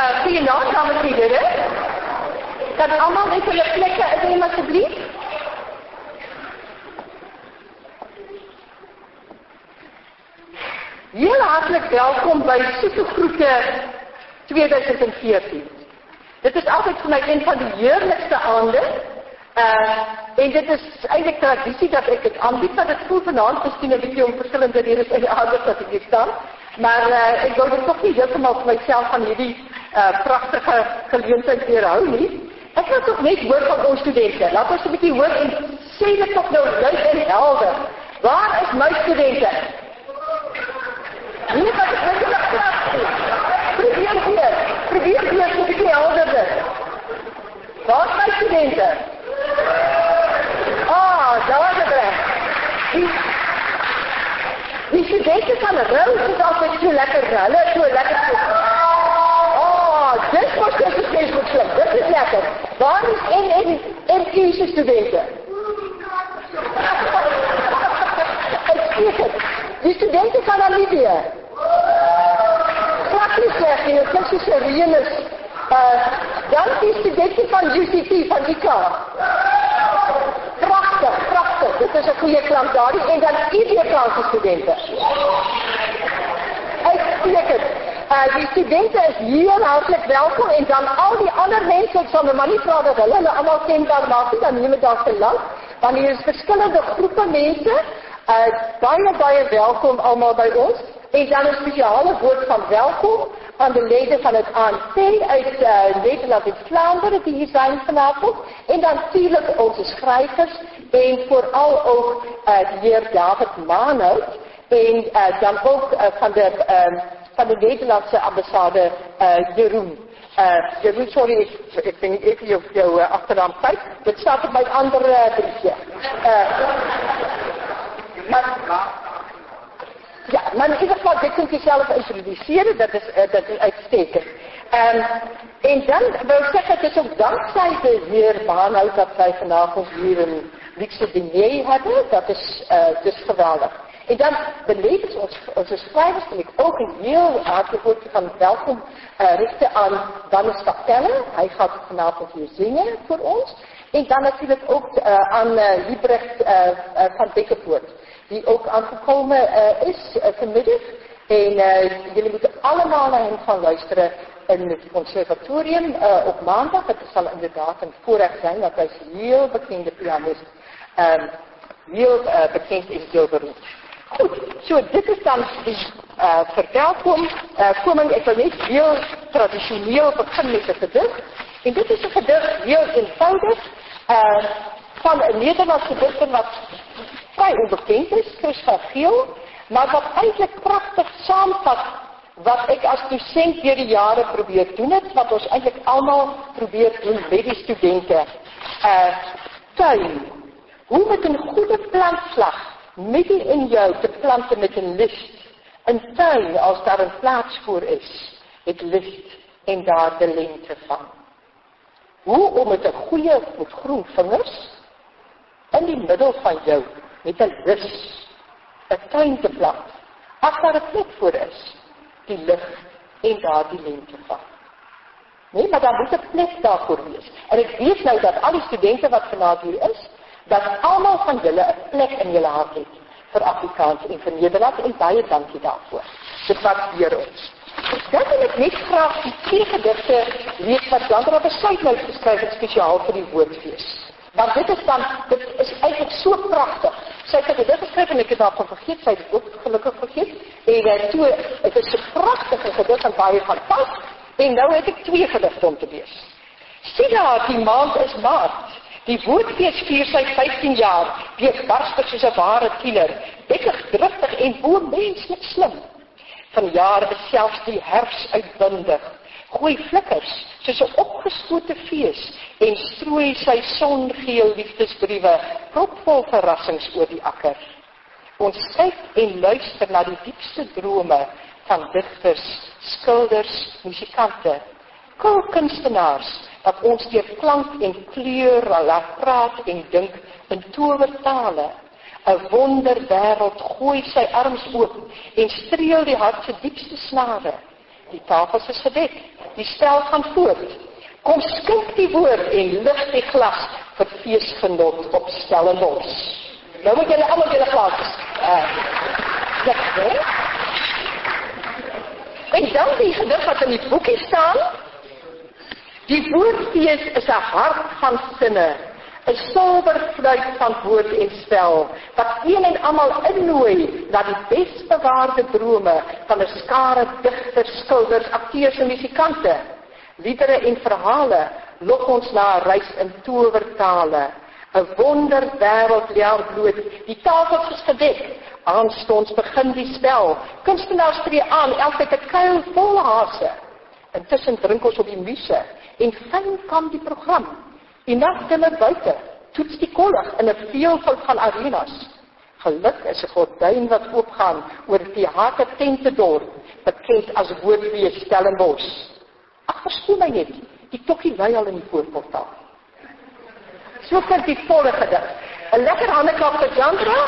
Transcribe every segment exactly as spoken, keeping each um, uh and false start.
Uh, Goeienaand, dames en heren. Kan allemaal net hulle plekke inneem asseblief? Heel hartelijk welkom bij Soetegroete twintig veertien. Dit is altijd voor mij een van de heerlijkste aanden. Uh, en dit is eigenlijk traditie dat ik het aanbied, dat het voelt vanavond misschien een beetje om verschillende redenen in de ouders dat ik hier sta. Maar uh, ik wil het toch niet helemaal voor mijzelf van jullie uh, prachtige geleentheid weerhou nie. Ik wil toch net hoor van ons studenten. Laat ons een beetje hoor en sê dit toch nou luid en helder. Waar is mijn studenten? Nie wat ek net in die klas sê. Probeer weer, probeer weer so 'n bietjie helderder. Waar is my studente? Ah, daar is het. Die, die studente van Rou is altyd so lekker, hulle is so lekker. Ah, dit was dus een Facebook-slip, dit is lekker. Waar is N N N U'se studenten? Ek het. Die studenten van Namibië. Praktisch zeg je, het is serieus. Uh, dan die studenten van U C T, van I K A. Prachtig, prachtig. Dit is een goede klant daar. En dan I D K studenten. Uitstekend. Uh, die studenten is heel hartelijk welkom. En dan al die andere mensen, ik zal me maar niet vragen dat hulle, hulle allemaal kenbaar maken, dan neem ik dat te lang. Want hier is verschillende groepen mensen. Uh, baie, baie welkom allemaal bij ons. En dan een speciale woord van welkom aan de leden van het A N C uit uh, Nederland en Vlaanderen die hier zijn vanavond. En dan natuurlijk onze schrijvers en vooral ook uh, de heer David Maanhout. En uh, dan ook uh, van, de, uh, van de Nederlandse ambassade uh, Jeroen. Uh, Jeroen, sorry, ik, ik ben niet even op jouw uh, achternaam kwijt. Dit staat op mijn andere uh, briefje. Uh, Maar, ja, maar in ieder geval, dit kunt je zelf introduceren, dat is, uh, dat is uitstekend. Um, en dan wil ik zeggen, het is ook dankzij de heer Maanhout dat wij vanavond hier een luxe diner hebben, dat is uh, dus geweldig. En dan beneden ons, onze schrijvers wil ik ook een heel hartelijk woordje van welkom uh, richten aan Dannes Kapelle. Hij gaat vanavond hier zingen voor ons. En dan natuurlijk ook uh, aan uh, Liebrecht uh, uh, van Bekkevoort, die ook aangekomen uh, is uh, vanmiddag. En uh, jullie moeten allemaal naar hem gaan luisteren in het conservatorium uh, op maandag. Het zal inderdaad een voorrecht zijn, want hij is een heel bekende pianist. Um, heel uh, bekend en heel beroemd. Goed, so dit is dan die uh, verwelkom, uh, koming. Ik wil net heel traditioneel beginnen met een gedicht. En dit is een gedicht heel eenvoudig uh, van een Nederlandse dichter wat vrij onbekend is, Chris van Giel, maar wat eigenlijk prachtig samenvat wat ik als docent door de jaren probeer doen het, wat ons eigenlijk allemaal probeert doen met die studenten. Uh, tuin. Hoe met een goede plantslag midden in jou te planten met een licht. Een tuin als daar een plaats voor is, het licht en daar de lengte van. Hoe om met een goede, met groen vingers, in die middel van jou, met een lus, een tuin te plant, as daar een plek voor is, die licht en daar die lengte van. Nee, maar daar moet een plek daarvoor wees. En ik weet nou dat al die studenten wat vanavond hier is, dat allemaal van jullie een plek in jullie hart heeft, voor Afrikaans en voor Nederland, en baie dankie daarvoor. Dit waardeer ons. Dan wil ek net graag die twee gedigte lees wat Sandra besluit nou geskryf het spesiaal vir die woordfees. Want dit is dan, dit is eigenlijk so prachtig. Sy het 'n gedig geskryf en ek het daarvan vergeet, sy het het ook gelukkig vergeet. En uh, toe, het is 'n prachtige gedig en baie van pas. En nou het ek twee gedigte om te lees. Sien daar, die maand is maart. Die woordfees vier sy vyftien jaar, weerbarstig soos 'n ware tiener, dikkig, driftig en boemenslik slim. Vanjaar is selfs die herfs uitbundig, gooi flikkers soos 'n opgeskote fees en strooi sy songeel liefdesbriewe, propvol verrassings oor die akker. Ons kyk en luister na die diepste drome van digters, skilders, musikante, kulkunstenaars, wat ons deur klank en kleur laat praat en dink in towertale. 'n Wonderwêreld gooi sy arms oop en streel die hart se diepste snare. Die tafels is gedek. Die spel gaan voort. Kom skink die woord en lig die glas vir feesgenot op Stellenbosch. Nou moet julle almal julle glas. Uh, lig, hè? En dan die gedig wat in die boekie staan. Die woordfees is 'n hart van sinne, 'n sober fluit van woord en spel, wat een en almal innooi na die besbewaarde drome van 'n skare digters, skilders, akteurs en musikante. Liedere en verhale lok ons na 'n reis in towertale. 'n Wonderwêreld lê haar bloot, die tafels is gedek. Aanstonds begin die spel. Kunstenaars tree aan, elkeen 'n kuil vol hase. Intussen drink ons op die muse en fyn kan die program. Die nagdille buite toets die kollig in 'n veelvoud van arenas. Geluk is 'n gordyn wat oopgaan oor die theatertente dorp, bekend as Woordfees Stellenbosch. Ag, verskoon my net, die tokkie lui al in die voorportaal. So klink die volle gedig. 'n Lekker handeklap vir Jandra.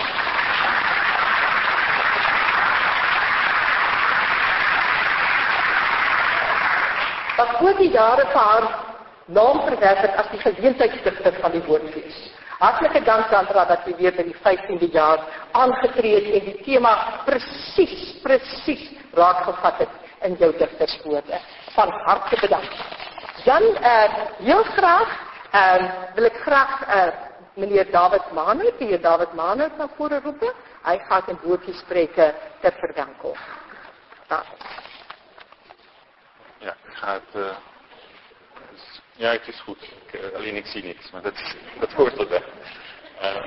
Wat oor die jare vir haar naam verwerf het as die geleentheidsdigter van die Woordfees. Hartlike dank Sandra dat jy weer by die vyftiende jaar aangetree het en die tema presies, presies raakgevat het in jou digterswoorde. Van harte bedank. Dan uh, heel graag uh, wil ek graag uh, meneer David Maner, meneer David Maner na vore roepen. Hy gaat een woordje spreken ter verdanking. David. Ja, ik ga het... Uh, dus, ja, het is goed. Ik, uh, alleen ik zie niks, maar dat, dat hoort erbij. Uh,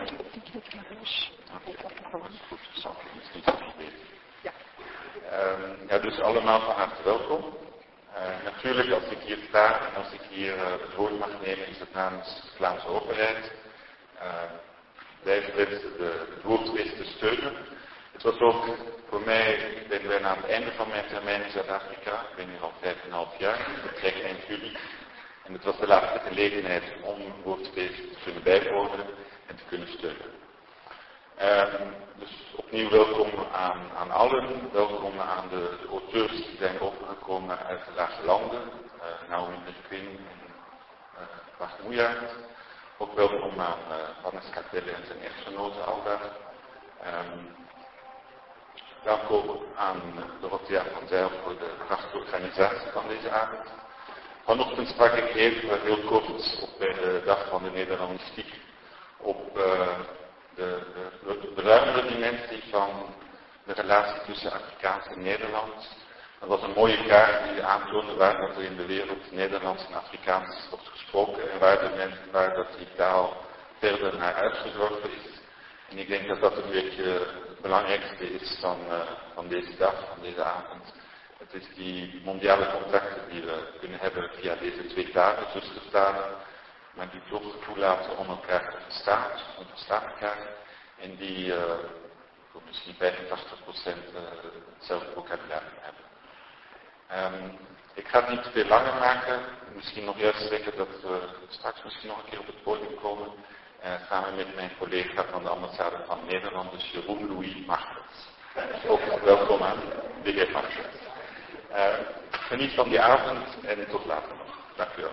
ja. Uh, ja, dus allemaal van harte welkom. Uh, natuurlijk, als ik hier sta en als ik hier uh, het woord mag nemen, is het namens de Vlaamse overheid. Uh, blijven wensen de, het Woordfeest te steunen. Het was ook voor mij, ik ben bijna aan het einde van mijn termijn in Zuid-Afrika. Ik ben hier al vijf en een half jaar, ik vertrek eind juli. En het was de laatste gelegenheid om het Woordfeest te kunnen bijwonen en te kunnen steunen. Um, dus opnieuw welkom aan, aan allen, welkom aan de, de auteurs die zijn overgekomen uit de lage landen, uh, Naomi Quinn en uh, Bart Moejaert. Ook welkom aan uh, Hannes Katelle en zijn echtgenote Alda. Um, dank ook aan Dorothea van Zijl voor de prachtige organisatie van deze avond. Vanochtend sprak ik even heel kort op bij de dag van de Nederlandistiek op uh, de, de, de ruimere dimensie van de relatie tussen Afrikaans en Nederlands. Dat was een mooie kaart die aantoonde waar dat er in de wereld Nederlands en Afrikaans wordt gesproken en waar, de mensen, waar dat die taal verder naar uitgezworven is. En ik denk dat dat een beetje het belangrijkste is van, uh, van deze dag, van deze avond. Het is die mondiale contacten die we kunnen hebben via deze twee talen, zustertalen, maar die toch toelaten om elkaar te verstaan, om te verstaan elkaar. En die uh, voor misschien vijfentachtig procent uh, hetzelfde vocabulaire hebben. Um, ik ga het niet te veel langer maken. Misschien nog juist zeggen dat we straks misschien nog een keer op het podium komen. Uh, samen met mijn collega van de ambassade van Nederland, dus Jeroen Louis Martens. Ook welkom aan de heer Martens. Uh, geniet van die avond en tot later nog. Dank u wel.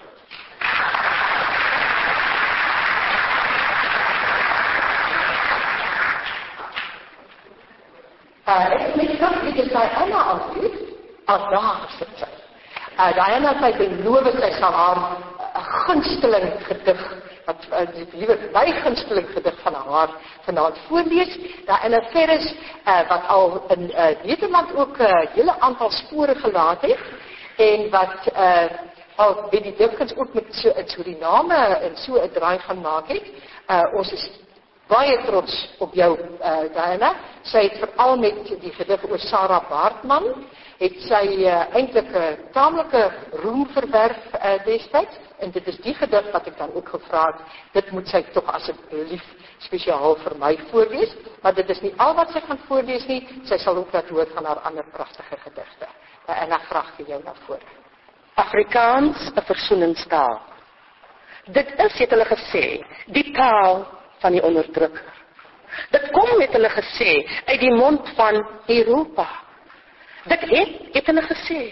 Uh, ek dink dit is by Anna altyd as daar gesit sy. Uh, Diana het my beloof sy sal haar 'n uh, gunsteling gedig, wat uh, die liewe my gunsteling gedig van haar vanaand voorlees. Diana Ferris uh, wat al in uh, Nederland ook 'n uh, hele aantal spore gelaat het en wat uh, al by die dikwels ook met so in Suriname en so 'n draai gaan maak het. Uh, ons is baie trots op jou, uh, Diana. Sy het veral met die gedig oor Sarah Baartman, het sy uh, eintlik 'n uh, tamelike roem verwerf uh, destyds, en dit is die gedig wat ek dan ook gevra het, dit moet sy tog asseblief spesiaal vir my voorlees, maar dit is nie al wat sy gaan voorlees nie, sy sal ook laat hoor van haar ander pragtige gedigte. Uh, en ek graag vir jou na vore. Afrikaans, 'n versoeningstaal. Dit is, het hulle gesê, die taal van die onderdrukker. Dit kom, het hulle gesê, uit die mond van Europa. Dit het, het hulle gesê,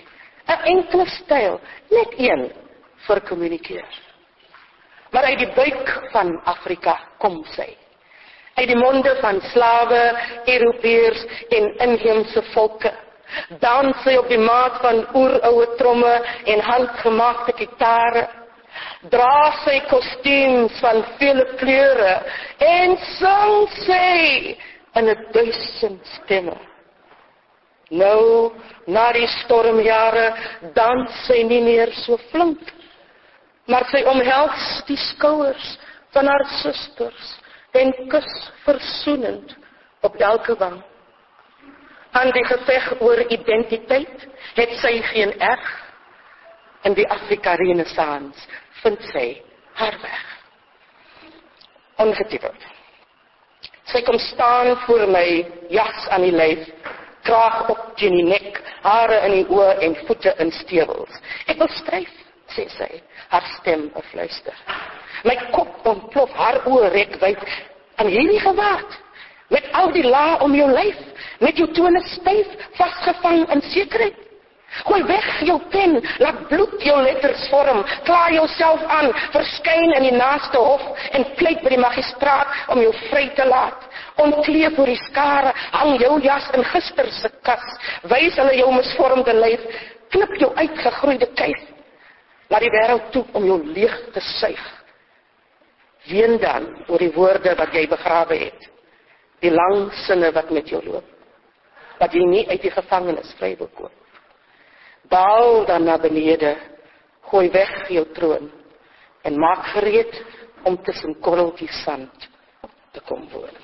'n enkele styl, net een vir kommunikeer. Maar uit die buik van Afrika kom sy. Uit die monde van slawe, Europeërs en inheemse volke. Dans sy op die maat van oeroue tromme en handgemaakte gitare. Dra sy kostuums van vele kleure en sing sy in 'n duisend stemme. Nou, na die stormjare, dans sy nie meer so flink, maar sy omhels die skouers van haar susters en kus versoenend op elke wang. Aan die geveg oor identiteit het sy geen erg. In die Afrika Renaissance vind sy haar weg. Ongetwijfeld. Sy kom staan voor my, jas aan die lyf, kraag op teen die nek, hare in die oë en voete in stewels. Ek wil stryf, sê sy, haar stem 'n fluister. My kop ontplof, haar oë rek wyd aan hierdie gewaad, met al die lae om jou lyf, met jou tone styf, vasgevang in sekerheid. Gooi weg jou pen, laat bloed jou letters vorm, kla jouself aan, verskyn in die naaste hof en pleit by die magistraat om jou vry te laat. Ontkleef voor die skare, hang jou jas in gister se kas, wys hulle jou misvormde lyf, knip jou uitgegroeide kuif, laat die wêreld toe om jou leeg te suig. Ween dan oor die woorde wat jy begrawe het, die lang sinne wat met jou loop, wat jy nie uit die gevangenis vry wil koop. Daal dan na benede, gooi weg jou troon en maak gereed om tussen korreltjies sand te kom woon.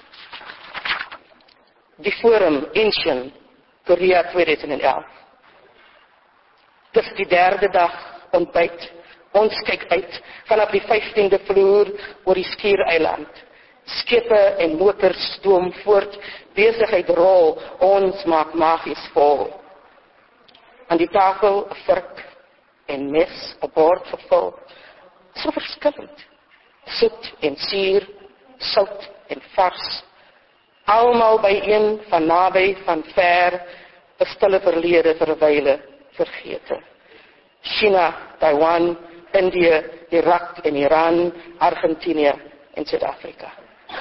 Die Forum Incheon, Korea tweeduisend elf. Dis die derde dag ontbyt. Ons kyk uit vanaf die vyftiende vloer oor die Skiereiland. Skepe en motors stoom voort, besigheid rol, ons maak magies vol. Aan die tafel 'n vork en mes, 'n bord gevul, so verskillend, soet en suur, sout en vars, almal byeen, van naby, van ver, 'n stille verlede vir 'n wyle vergete. China, Taiwan, India, Irak en Iran, Argentinië en Suid-Afrika.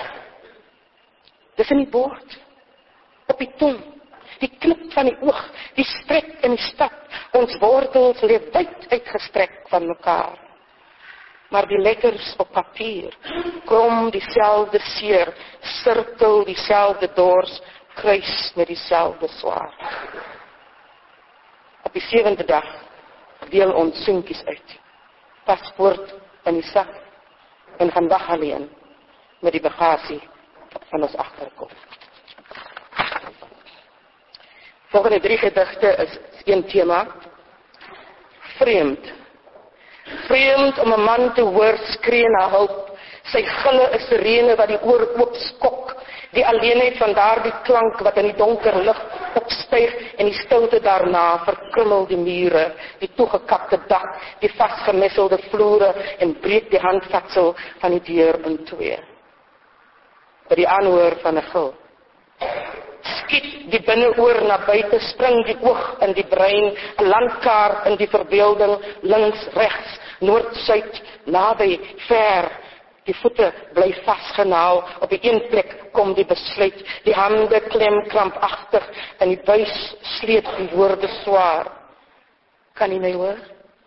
Dis in die bord, op die tong, die knip van die oog, die strek in die stad, ons wortels lê wyd uitgestrek van mekaar. Maar die letters op papier, krom dieselfde seer, sirkel dieselfde dors, kruis met dieselfde swaar. Op die sewende dag deel ons soentjies uit, paspoort in die sak en gaan wag alleen met die bagasie van ons agterkop. Volgende drie gedigte is een tema, vreemd. Vreemd om 'n man te hoor skree na hulp, sy gille is sirene wat die oor oop skok, die alleenheid van daardie klank wat in die donker lug opstyg en die stilte daarna verkrummel die mure, die toegekapte dak, die vasgemesselde vloere en breek die handvatsel van die deur in twee. By die aanhoor van 'n gil skiet die binneoor na buite, spring die oog in die brein, 'n landkaart in die verbeelding, links, regs, noord, suid, naby, ver. Die voete bly vasgenaal, op die een plek kom die besluit, die hande klem krampagtig en die buis sleep die woorde swaar. Kan jy my hoor?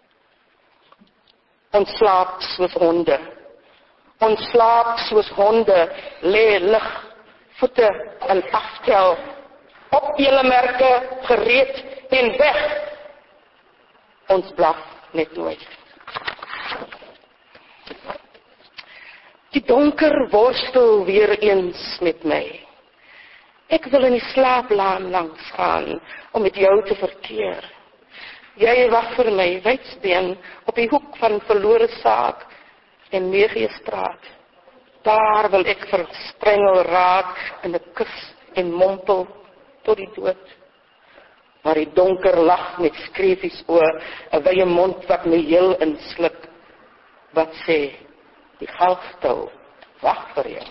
Ons slaap soos honde. Ons slaap soos honde, lê lig, voete in aftel, op julle merke, gereed en weg. Ons blaf net nooit. Die donker worstel weer eens met my. Ek wil in die slaaplaan langs gaan, om met jou te verkeer. Jy wag vir my, Wydsbeen, op die hoek van Verlore Saak en Meegiestraat. Daar wil ek versprengel raak in 'n kus en mompel tot die dood. Maar die donker lag met skreefies oor, 'n wye mond wat my heel insluk. Wat sê die galgstil, wag vir jou.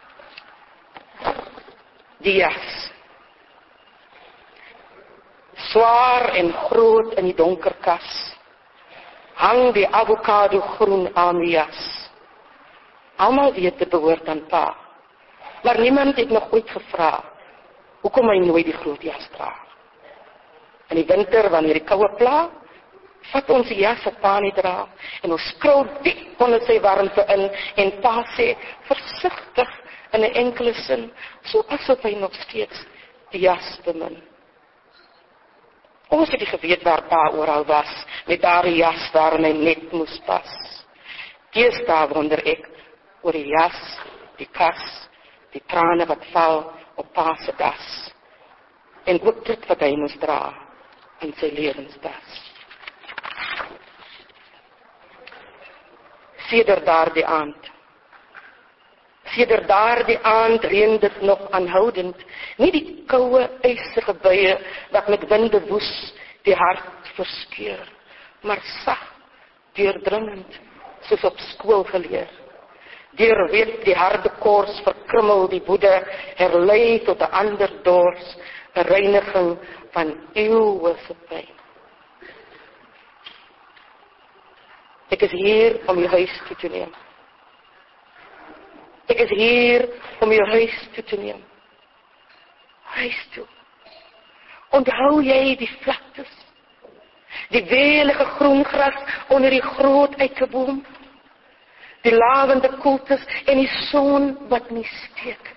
Die jas. Zwaar en groot in die donker kas, hang die avokado groen aan my jas. Almal weet dit behoort aan pa, maar niemand het nog ooit gevra, hoekom hy nooit die groot jas dra. In die winter, wanneer die koue pla, vat ons die jas wat pa nie dra, en ons skrou diep onder sy warmte in, en pa sê, versigtig in 'n enkele sin, so asof hy nog steeds die jas bemin. Ons het nie geweet waar pa oral was, met daardie jas waarin hy net moes pas. Deesdae wonder ek oor die jas, die kas, die trane wat val op pa se das, en ook dit wat hy moes dra in sy lewensdas. Sedert daardie aand, sedert daardie aand reën dit nog aanhoudend, nie die koue, ysige buie wat met winde woes die hart verskeur, maar sag, deurdringend, soos op skool geleer. Deur weet die harde kors verkrummel die woede, herlei tot 'n ander dors, 'n reiniging van eeue se pyn. Ek is hier om jou huis toe te neem. Ek is hier om jou huis toe te neem. Huis toe. Onthou jy die vlaktes, die welige groen gras onder die groot eikeboom, die lavende koeltes en die son wat nie steek.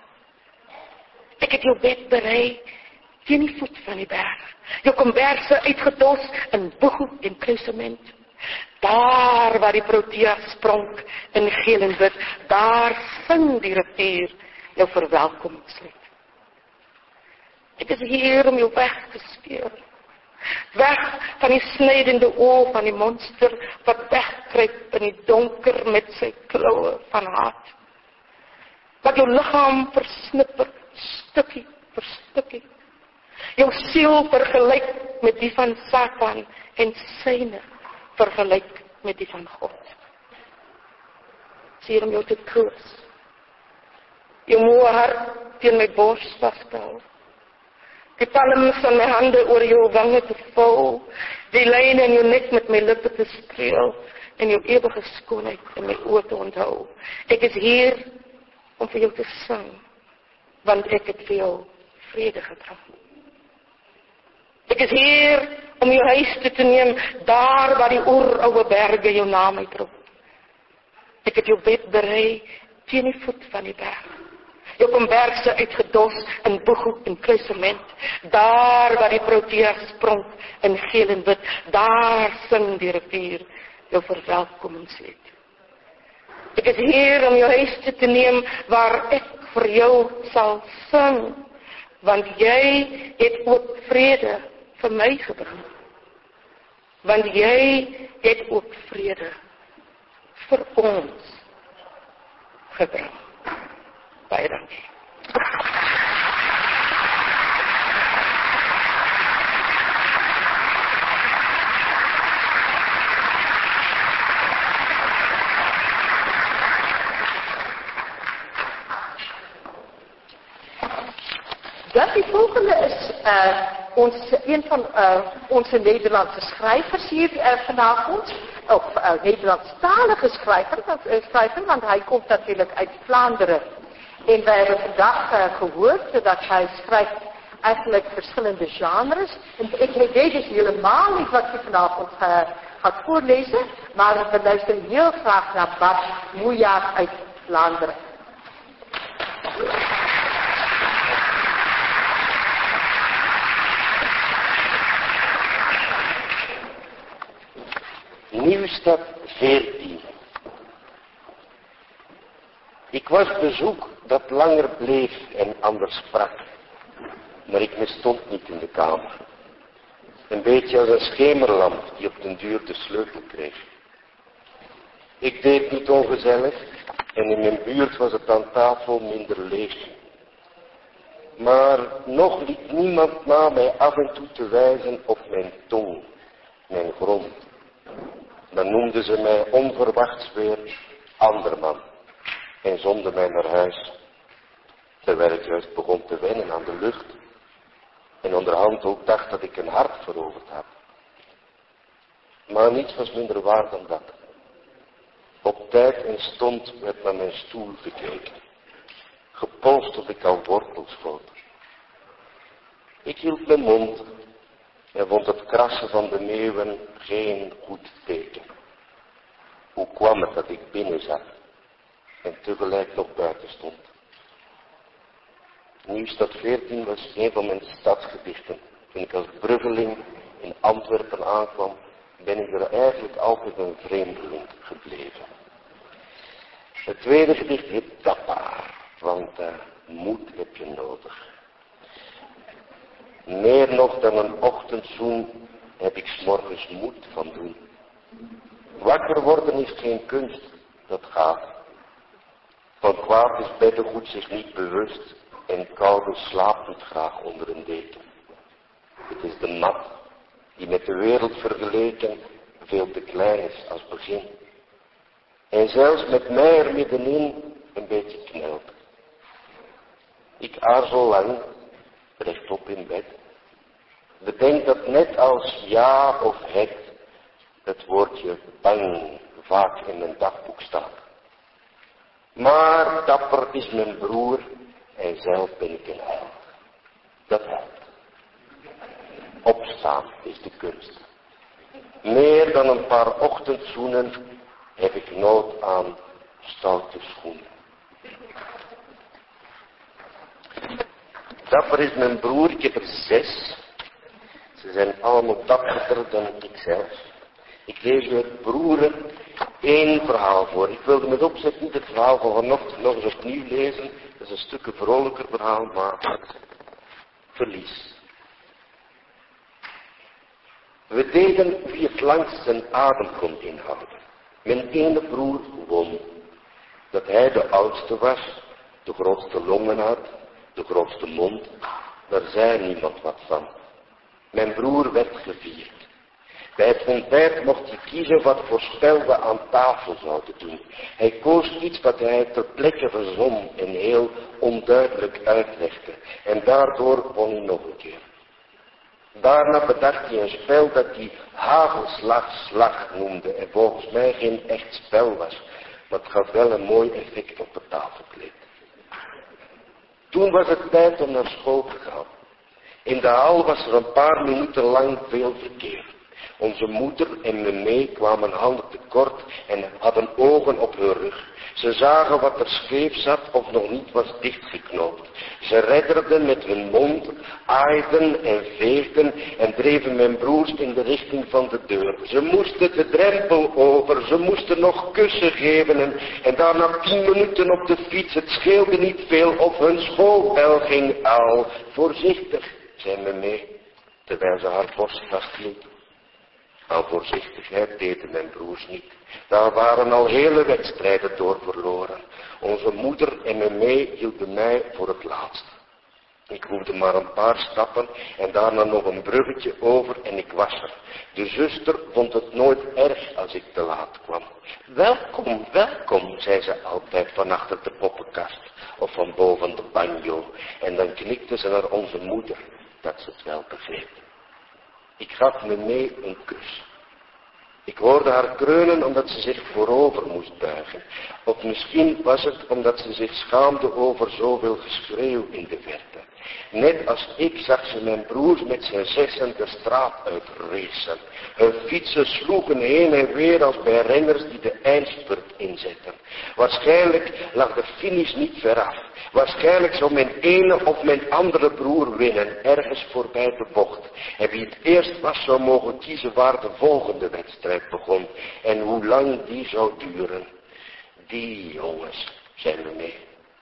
Ek het jou bed berei teen die voet van die berg, jou komberse uitgedos in boeg en kruisement. Daar waar die proteas pronk in geel en wit, daar sing die rivier jou verwelkomingslied. Ek is hier om jou weg te speur. Weg van die snydende oog van die monster wat wegkruip in die donker met sy kloue van haat. Wat jou liggaam versnipper, stukkie vir stukkie. Jou siel vergelyk met die van Satan en syne vergelyk met die van God. Ek is hier om jou te troos. Jou moe hart teen my bors vasthou. Die palms van my hande oor jou wange te vou, die lyne in jou nek met my lippe te streel, en jou ewige skoonheid in my oë te onthou. Ek is hier om vir jou te sing, want ek het vir jou vrede gedra. Ek is hier om jou huis toe te neem, daar waar die oerouwe berge jou naam uitroep. Ek het jou bed berei teen die voet van die berg. Jou komberse uitgedos in boeg en kruisement, daar waar die proteas pronk in geel en wit, daar sing die rivier jou verwelkomingslied. Ek is hier om jou huis toe te neem, waar ek vir jou sal sing, want jy het ook vrede vir my gebring. Want jy het ook vrede vir ons gebring. Baie dankie. Dan die volgende is uh, ons, een van uh, onze Nederlandse schrijvers hier uh, vanavond, of uh, Nederlandstalige schrijver, uh, schrijver, want hij komt natuurlijk uit Vlaanderen. En wij hebben vandaag uh, gehoord dat hij schrijft eigenlijk verschillende genres. En ik weet dus helemaal niet wat hij vanavond uh, gaat voorlezen, maar we luisteren heel graag naar Bart Moejaert uit Vlaanderen. Nieuwstad veertien. Ik was bezoek dat langer bleef en anders sprak, maar ik misstond niet in de kamer. Een beetje als een schemerlamp die op den duur de sleutel kreeg. Ik deed niet ongezellig en in mijn buurt was het aan tafel minder leeg. Maar nog liet niemand na mij af en toe te wijzen op mijn tong, mijn grond. Dan noemden ze mij onverwachts weer anderman en zonden mij naar huis, terwijl ik juist begon te wennen aan de lucht. En onderhand ook dacht dat ik een hart veroverd had. Maar niets was minder waar dan dat. Op tijd en stond werd naar mijn stoel gekeken. Gepolst tot ik al wortels schoot. Ik hield mijn mond en vond het krassen van de meeuwen geen goed teken. Hoe kwam het dat ik binnen zat en tegelijk nog buiten stond? Nieuwstad veertien was een van mijn stadsgedichten. Toen ik als bruggeling in Antwerpen aankwam, ben ik er eigenlijk altijd een vreemdeling gebleven. Het tweede gedicht heet Dapper, want uh, moed heb je nodig. Meer nog dan een ochtendzoen heb ik 's morgens moed van doen. Wakker worden is geen kunst, dat gaat. Van kwaad is beddengoed zich niet bewust en koude slaapt niet graag onder een deken. Het is de mat die met de wereld vergeleken veel te klein is als begin. En zelfs met mij er middenin een beetje knelt. Ik aarzel lang, rechtop in bed. Bedenk dat net als ja of het, het woordje bang vaak in mijn dagboek staat. Maar dapper is mijn broer en zelf ben ik een held. Dat helpt. Opstaan is de kunst. Meer dan een paar ochtendzoenen heb ik nood aan stoute schoenen. Dapper is mijn broer, ik heb er zes. Ze zijn allemaal dapperder dan ikzelf. Ik lees u uit Broeren één verhaal voor. Ik wilde met opzet niet het verhaal van vanochtend nog eens opnieuw lezen. Dat is een stukje vrolijker verhaal, maar verlies. We deden wie het langst zijn adem kon inhouden. Mijn ene broer won. Dat hij de oudste was, de grootste longen had, de grootste mond. Daar zei niemand wat van. Mijn broer werd gevierd. Bij het ontbijt mocht hij kiezen wat voor spel we aan tafel zouden doen. Hij koos iets wat hij ter plekke verzon en heel onduidelijk uitlegde. En daardoor won hij nog een keer. Daarna bedacht hij een spel dat hij hagelslag-slag noemde en volgens mij geen echt spel was. Maar het gaf wel een mooi effect op het tafelkleed. Toen was het tijd om naar school te gaan. In de hal was er een paar minuten lang veel verkeer. Onze moeder en me mee kwamen handen tekort en hadden ogen op hun rug. Ze zagen wat er scheef zat of nog niet was dichtgeknoopt. Ze redderden met hun mond, aaiden en veegden en dreven mijn broers in de richting van de deur. Ze moesten de drempel over, ze moesten nog kussen geven en, en daarna tien minuten op de fiets. Het scheelde niet veel of hun schoolbel ging al. Voorzichtig, zei me mee, terwijl ze haar borst vasthield. Aan voorzichtigheid deden mijn broers niet. Daar waren al hele wedstrijden door verloren. Onze moeder en me mee hielden mij voor het laatst. Ik hoefde maar een paar stappen en daarna nog een bruggetje over en ik was er. De zuster vond het nooit erg als ik te laat kwam. Welkom, welkom, zei ze altijd van achter de poppenkast of van boven de banjo. En dan knikte ze naar onze moeder, dat ze het wel begreep. Ik gaf me mee een kus. Ik hoorde haar kreunen omdat ze zich voorover moest buigen. Of misschien was het omdat ze zich schaamde over zoveel geschreeuw in de verte. Net als ik zag ze mijn broers met zijn zessen de straat uitracen. Hun fietsen sloegen heen en weer als bij renners die de eindspurt inzetten. Waarschijnlijk lag de finish niet ver af. Waarschijnlijk zou mijn ene of mijn andere broer winnen, ergens voorbij de bocht. En wie het eerst was zou mogen kiezen waar de volgende wedstrijd begon. En hoe lang die zou duren. Die jongens, zei me mee.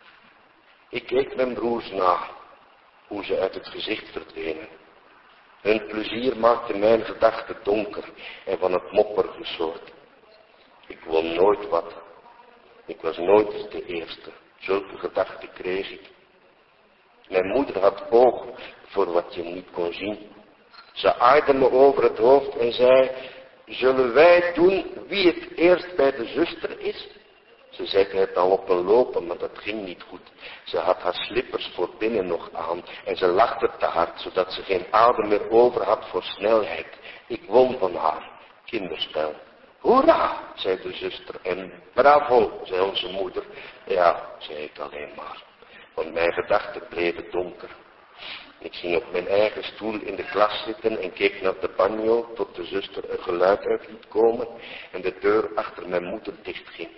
Ik keek mijn broers na, hoe ze uit het gezicht verdwenen. Hun plezier maakte mijn gedachten donker en van het mopperige soort. Ik won nooit wat. Ik was nooit eens de eerste. Zulke gedachten kreeg ik. Mijn moeder had oog voor wat je niet kon zien. Ze aaide me over het hoofd en zei, zullen wij doen wie het eerst bij de zuster is? Ze zette het al op een lopen, maar dat ging niet goed. Ze had haar slippers voor binnen nog aan en ze lachte te hard, zodat ze geen adem meer over had voor snelheid. Ik won van haar. Kinderspel. Hoera, zei de zuster en bravo, zei onze moeder. Ja, zei ik alleen maar, want mijn gedachten bleven donker. Ik ging op mijn eigen stoel in de klas zitten en keek naar de banjo tot de zuster er geluid uit liet komen en de deur achter mijn moeder dichtging.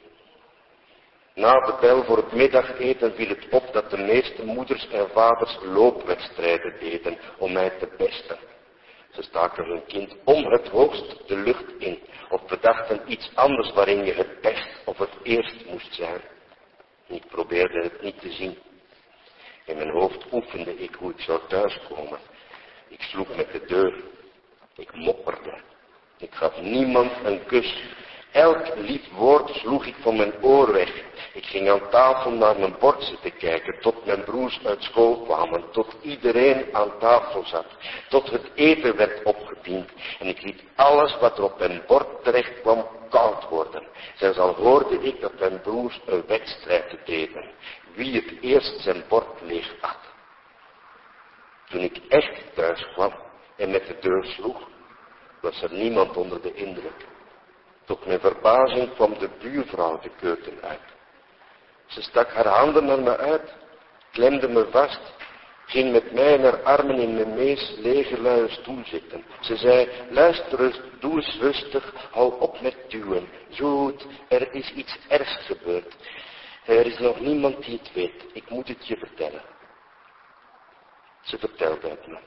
Na de bel voor het middageten viel het op dat de meeste moeders en vaders loopwedstrijden deden om mij te pesten. Ze staken hun kind om het hoogst de lucht in, of bedachten iets anders waarin je het best of het eerst moest zijn. Ik probeerde het niet te zien. In mijn hoofd oefende ik hoe ik zou thuiskomen. Ik sloeg met de deur. Ik mopperde. Ik gaf niemand een kus. Elk lief woord sloeg ik van mijn oor weg. Ik ging aan tafel naar mijn bord zitten kijken, tot mijn broers uit school kwamen, tot iedereen aan tafel zat, tot het eten werd opgediend. En ik liet alles wat er op mijn bord terecht kwam koud worden. Zelfs al hoorde ik dat mijn broers een wedstrijd deden, wie het eerst zijn bord leeg at. Toen ik echt thuis kwam en met de deur sloeg, was er niemand onder de indruk. Tot mijn verbazing kwam de buurvrouw de keuken uit. Ze stak haar handen naar me uit, klemde me vast, ging met mij en haar armen in mijn meest lege luie stoel zitten. Ze zei, luister eens, doe eens rustig, hou op met duwen. Zoet, er is iets ergs gebeurd. Er is nog niemand die het weet, ik moet het je vertellen. Ze vertelde het me.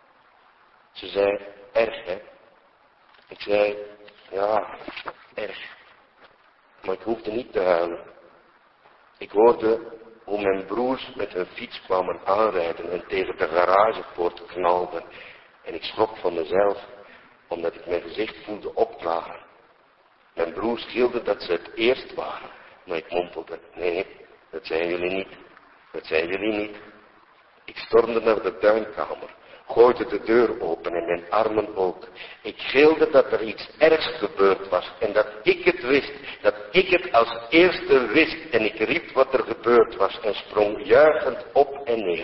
Ze zei, erg hè? Ik zei, ja, erg. Maar ik hoefde niet te huilen. Ik hoorde hoe mijn broers met hun fiets kwamen aanrijden en tegen de garagepoort knalden. En ik schrok van mezelf, omdat ik mijn gezicht voelde opklagen. Mijn broers gilden dat ze het eerst waren. Maar ik mompelde, nee, dat zijn jullie niet. Dat zijn jullie niet. Ik stormde naar de tuinkamer, gooide de deur open en mijn armen ook. Ik gilde dat er iets ergs gebeurd was en dat ik het wist, dat ik het als eerste wist en ik riep wat er gebeurd was en sprong juichend op en neer.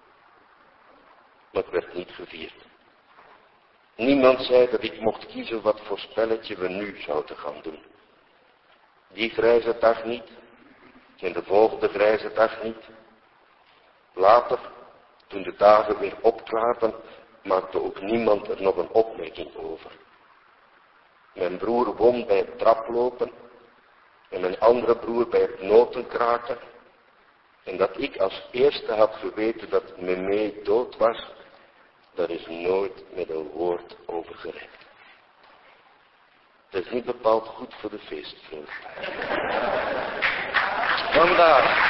Maar ik werd niet gevierd. Niemand zei dat ik mocht kiezen wat voor spelletje we nu zouden gaan doen. Die grijze dag niet en de volgende grijze dag niet. Later, toen de dagen weer opklaarden, maakte ook niemand er nog een opmerking over. Mijn broer won bij het traplopen en mijn andere broer bij het notenkraken. En dat ik als eerste had geweten dat Memee dood was, daar is nooit met een woord over gerept. Dat is niet bepaald goed voor de feestvreugde. Vandaar.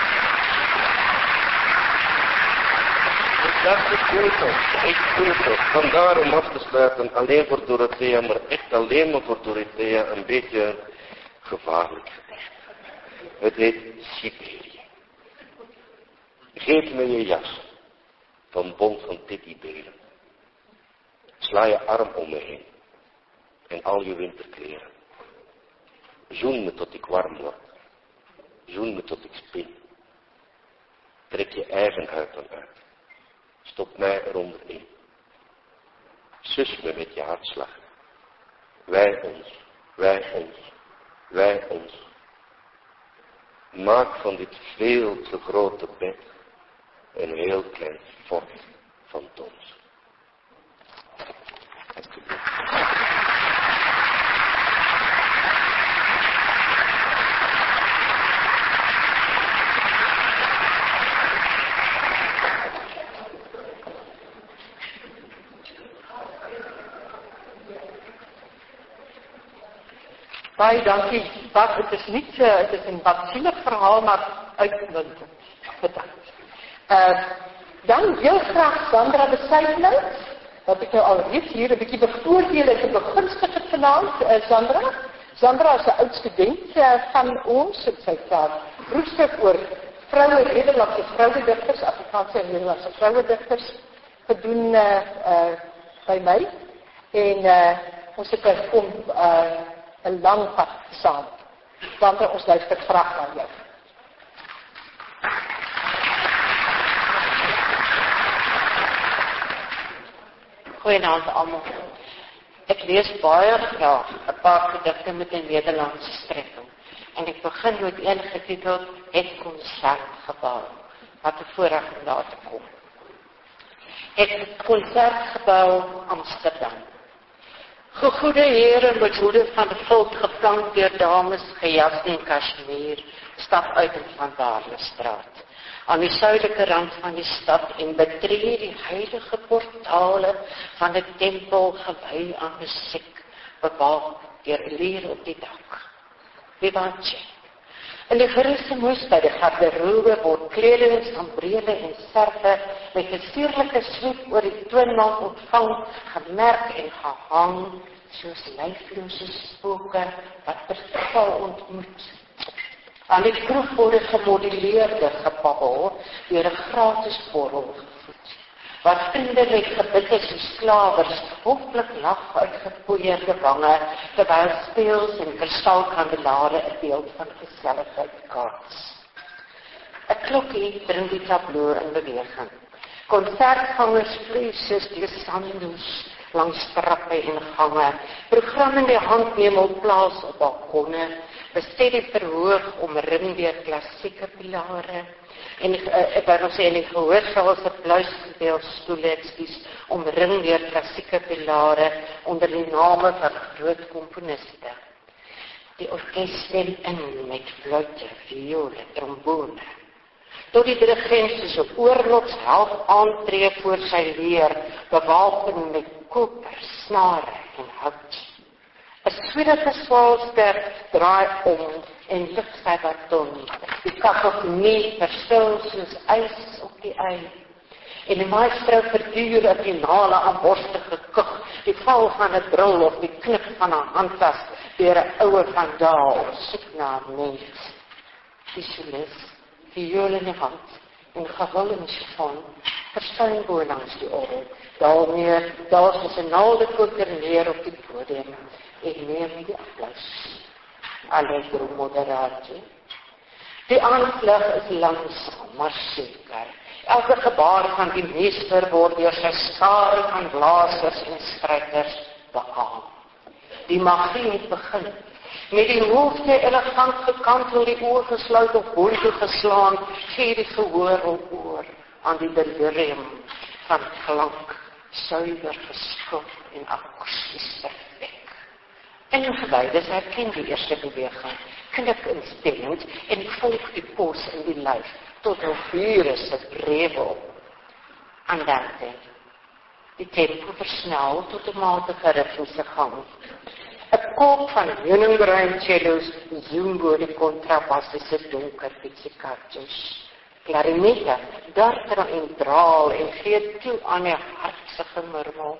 Dat is goed op, echt goed op. Vandaar om af te sluiten, alleen voor Dorothea, maar echt alleen maar voor Dorothea, een beetje gevaarlijk gedicht. Het heet Siberië. Geef me je jas, van bont van tittybelen. Sla je arm om me heen, en al je winterkleren. Zoen me tot ik warm word, zoen me tot ik spin. Trek je eigen huid dan uit. Stop mij eronder in. Sus me met je hartslag. Wij ons, wij ons, wij ons. Maak van dit veel te grote bed een heel klein fort van dons. Baie dankie. Bart, het is niet, uh, het is een wat zielig verhaal, maar uitmuntend. Bedankt. Uh, dan heel graag Sandra de Seidloot, wat ik nou al reeds hier een beetje bevoordeel en begunstig het genaamd, uh, Sandra. Sandra is de oud student uh, van ons, het sy het uh, proefstuk oor vrouwen, Nederlandse vrouwendichters, Afrikaanse en Nederlandse vrouwendichters gedoen uh, uh, by my. En uh, ons het kom uh, een lang pad saam. Want ons luister graag na jou. Goeienaand almal. Ek lees baie graag 'n paar gedigte met 'n Nederlandse strekking. En ek begin met een getiteld Het Concertgebouw, wat 'n voorreg om daar te kom. Het Concertgebouw Amsterdam. Gegoede heren met hoede van guld geplank deur dames gejas in kashmir, stap uit in Van Baarlestraat. Aan die suidelike rand van die stad en betree die heilige portale van 'n tempel gewy aan musiek, bewaak deur 'n lier op die dak. Vivanche. In die gerigte moes by die garderobe word kledings, sambrele en serve met 'n suurlike sweep oor die toonbank ontvang, gemerk en gehang, soos lyflose spooke wat per toeval ontmoet. Aan die kroeg word 'n gemodelleerde gebabbel deur 'n gratis borrel gevoed, waar vriende met gebitte soos slawers hoflik lag uit gepoeierde wange, terwyl speels en kristalkandelare 'n beeld van geselligheid kaats. 'n Klokkie bring die tableau in beweging. Konsertgangers vlieg soos die sandoes langs trappe en gange. Program in die hand neem op plaas op balkonne, bestel die verhoog omring deur klassieke pilare. En ek wou nog sê in die gehoorsaal se pluisgedeelstoele ekskuus omring deur klassieke pilare onder die name van groot komponiste. Die orkes stem in met fluite, viole, trombone. Tot die dirigent soos 'n oorlogsheld aantree voor sy leer, bewapen met koper, snare en hout. 'n Swierige swaalster draai om en lig sy baton. Die kakofonie verstil soos ys op die ei. En die maestro verduur 'n finale aan borstige kug, die val van 'n bril of die knip van 'n handtas deur 'n oue vandaal, soek na 'n mens. Die solis, viool in die hand, en gewil in chiffon, verstuin bo langs die orgel. Daarmee, daar is 'n naaldekoker neer op die podium, en neem die applaus. Allegro moderate. Die aanslag is langsaam, maar seker. Elke gebaar van die meester word deur sy skare van blasers en strykers behaal. Die magie het begin. Met die hoofde elegant gekantel, die oë gesluit of boontoe geslaan, gee die gehoor op oor aan die delirium van klank, suiwer geskop en akoestisch perfek. Ingewydes herken die eerste beweging, knik instemmend en volg die pos in die lyf, tot 'n virus se brewe op. Andante. Die tempo versnel tot 'n matige ritmiese gang. 'n Koop van heuningbruin cellos zoom oor die kontrabassiese donker pizzicatos. Klarinette, darter en draal en gee toe aan 'n hartse gemurmel.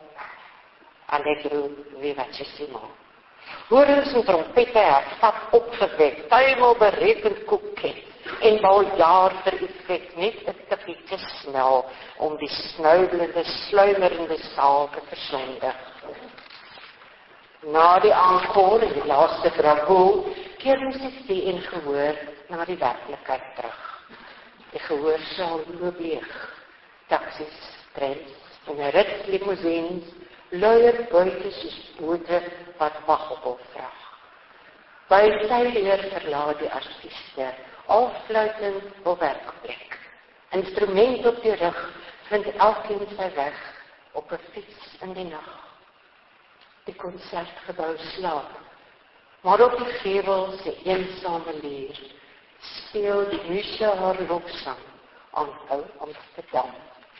Allegro vivacissimo. Horens en trompette hervat opgewek, tuimel berekend koeket, en baljaar vir effek net 'n tikkie te snel, om die snuivelende, sluimerende saal te versondig. Na die encore en die laaste bravo, keer muziek en gehoor na die werklikheid terug. Die gehoorsaal loop leeg. Taxis, trams en ritslimousines luier buite soos bote wat wag op hul vrag. By sy leer verlaat die artieste, afluitend op werkplek. Instrument op die rug vind elkeen sy weg op 'n fiets in die nag. Die konsertgebou slaap, maar op die gevel se eensame lier speel die muse haar lofsang aan ou Amsterdam.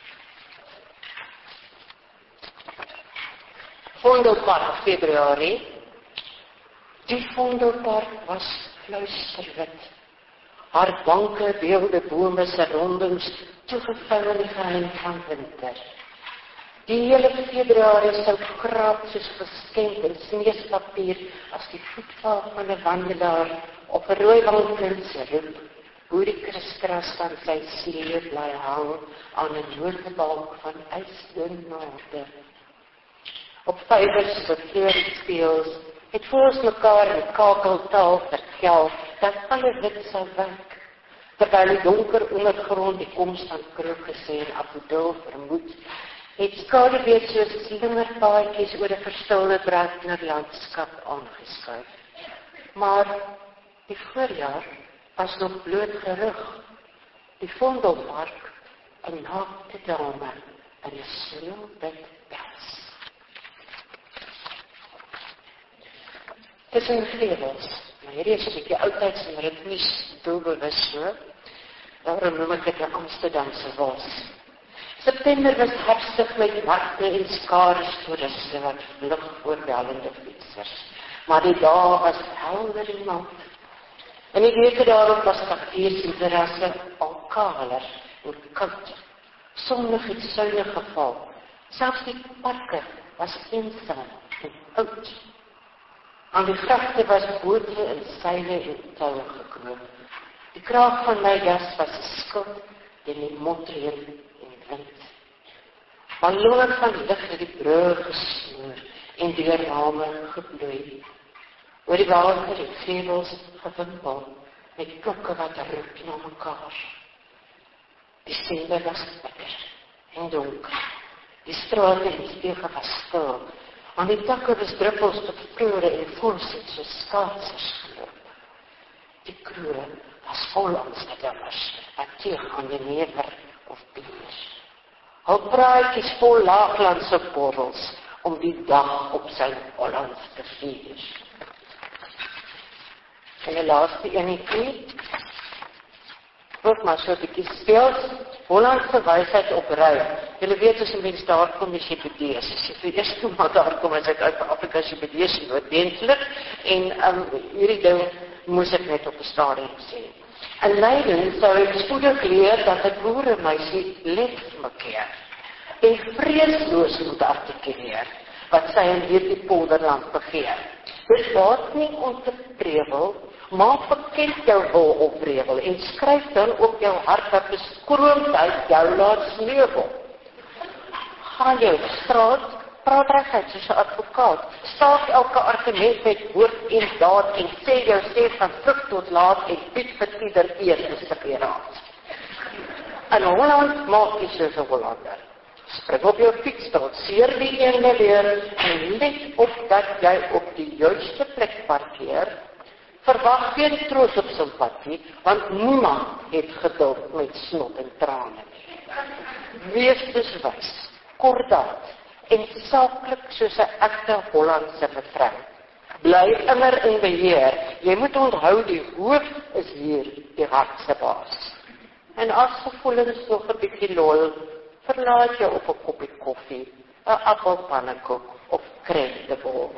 Vondelpark, Februarie. Die Vondelpark was fluisterwit. Haar banke, beelde bome se rondings toegevou in die geheim van winter. Die hele Februarie sou kraap soos geskenk in sneespapier as die voetval van 'n wandelaar op 'n rooi wankel se roep, hoe die kriskras van sy sleep bly hang aan 'n noordebalk van ysdun naorde. Op vyvers bevleur speels, het voor ons mekaar in kakeltaal vertel dat alle wit sou wyk, terwyl die donker ondergrond die koms van krokusse en apodil vermoed, het skaduwee soos slingerpaadjies oor 'n verstilde Brackner landskap aangeskuif. Maar die voorjaar was nog bloot gerug. Die Vondelpark, 'n naakte dame in 'n sneeuwwit pels. Tussen gevels, maar hierdie is 'n bietjie oudtyds en ritmies doelbewus so, daarom noem ek dit 'n Amsterdamse wals. September was herfstig met natte en skare toeriste wat vlug voorbellende fietsers, maar die dae was helder en mild. En die weke daarop was kafees en terrasse al kaler en koud. Sonnig het suinig geval. Selfs die parke was eensaam en oud. Aan die gragte was bote en seile en toue geknoop. Die kraag van my jas was geskuld en die motreën en wind. Balloon van lig het die brug gesnoer en deur rame gebloei. Oor die water het gevels gewimpel met klokke wat roep na mekaar. Die stede was bitter en donker. Die strate en stege was stil. Aan die takke was druppels tot kleure en voorsit soos skaatsers geloop. Die kroe was vol Amsterdammers wat teeg aan die never of bier. Hul praatjies vol laaglandse borrels om die dag op sy Hollands te vier. En die laaste enetjie, word maar so 'n bietjie speel, Hollandse wysheid op ry. Julle weet as 'n mens daar kom as jy bedees, as jy vir eers toe maar daar kom as ek uit Afrika as jy bedees, jy noodwendig, en um, hierdie ding moes ek net op 'n stadium sê. In Leiden sou ek spoedig leer dat 'n boeremeisie let mekeer en vreesloos moet artikuleer wat sy in hierdie polderland begeer. Dit baat nie om te prevel, maak bekend jou wil oprevel en skryf dan op jou hart dat beskroomdheid jou laat sneuwel. Gaan jou straat, praat reguit soos 'n advokaat, staak elke argument met woord en daad en sê jou sê van vroeg tot laat en bied vir ieder eers te raad. In Holland maak jy soos 'n Hollander. Spring op jou fiets, trotseer die ene leer en let op dat jy op die juiste plek parkeer. Verwag geen troos op simpatie, want niemand het geduld met snot en trane nie. Wees dus wys, kordaat en saaklik soos 'n egte Hollandse mevrou. Bly immer in beheer. Jy moet onthou die hoof is hier die hart se baas. En as gevoelens nog 'n bietjie lol, verlaat jy op 'n koppie koffie, 'n appelpannekoek of krentenbol.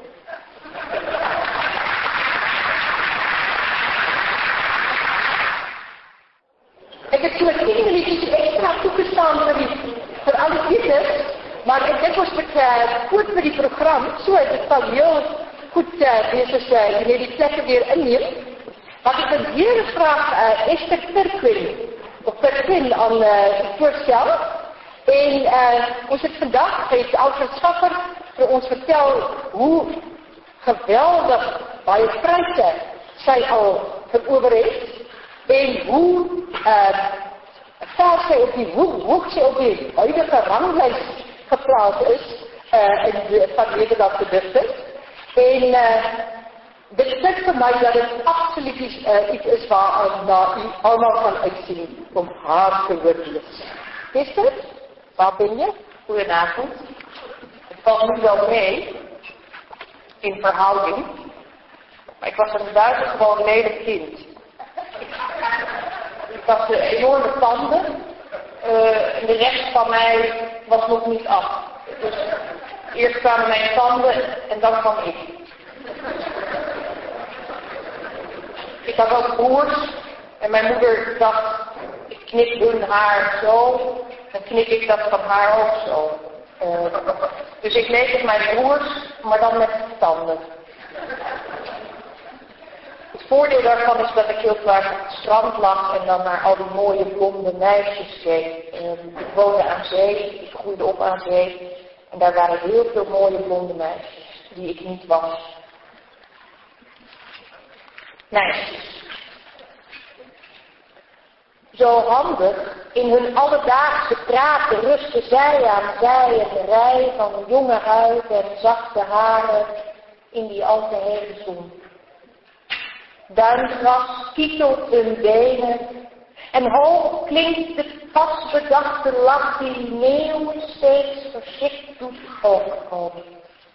Ek het so tien minuutjies ekstra toegestaan vir die vir al die kiesers, maar ek dink ons moet uh, goed vir die program, so dit sal heel goed uh, wees as uh, jy die plekke weer inneem. Maar ek wil hier graag uh, Esther Perquin of Perquin aan uh, voorstel. En uh, ons het vandag het Alfred Schaffer vir ons vertel hoe geweldig baie pryse sy al verower het en hoe uh, ver sy op die hoog, hoog sy op die huidige ranglys geplaas is uh, in die, van Nederlandse digters. En uh, dit sê vir my dat dit absoluut uh, iets is waar uh, u allemaal kan uitsien om haar te hoor lees. Is dit? Waar ben je? Goedenavond. Het valt nu wel mee, in verhouding, maar ik was in buiten gewoon een hele kind. Ik had de enorme tanden, uh, en de rest van mij was nog niet af. Dus eerst kwamen mijn tanden en dan kwam ik. Ik had ook broers en mijn moeder dacht, ik knip hun haar zo. Dan knip ik dat van haar ook zo. Uh, dus ik leek op mijn broers, maar dan met tanden. Het voordeel daarvan is dat ik heel vaak op het strand lag en dan naar al die mooie blonde meisjes keek. Uh, ik woonde aan zee, ik groeide op aan zee. En daar waren heel veel mooie blonde meisjes, die ik niet was. Meisjes. Zo handig, in hun alledaagse praten rusten zij aan zij een rij van jonge huid en zachte haren in die al te hete zon. Duingras kietelt hun benen en hoog klinkt de vastbedachte lach die meeuwen steeds verschrikt doet overkomen.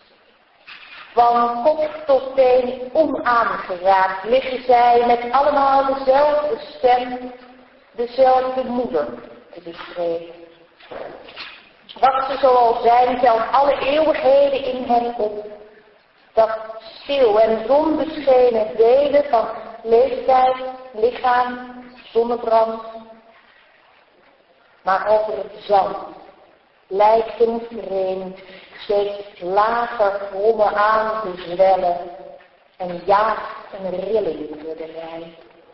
Van kop tot teen onaangeraakt liggen zij met allemaal dezelfde stem, dezelfde moeder te bespreken. Wat ze zoal zijn, telt alle eeuwigheden in hen op. Dat stil en zonbeschenen delen van leeftijd, lichaam, zonnebrand. Maar over het zand lijkt een vreemd, steeds lager grommen aan te zwellen en jaagt een rilling door de rij.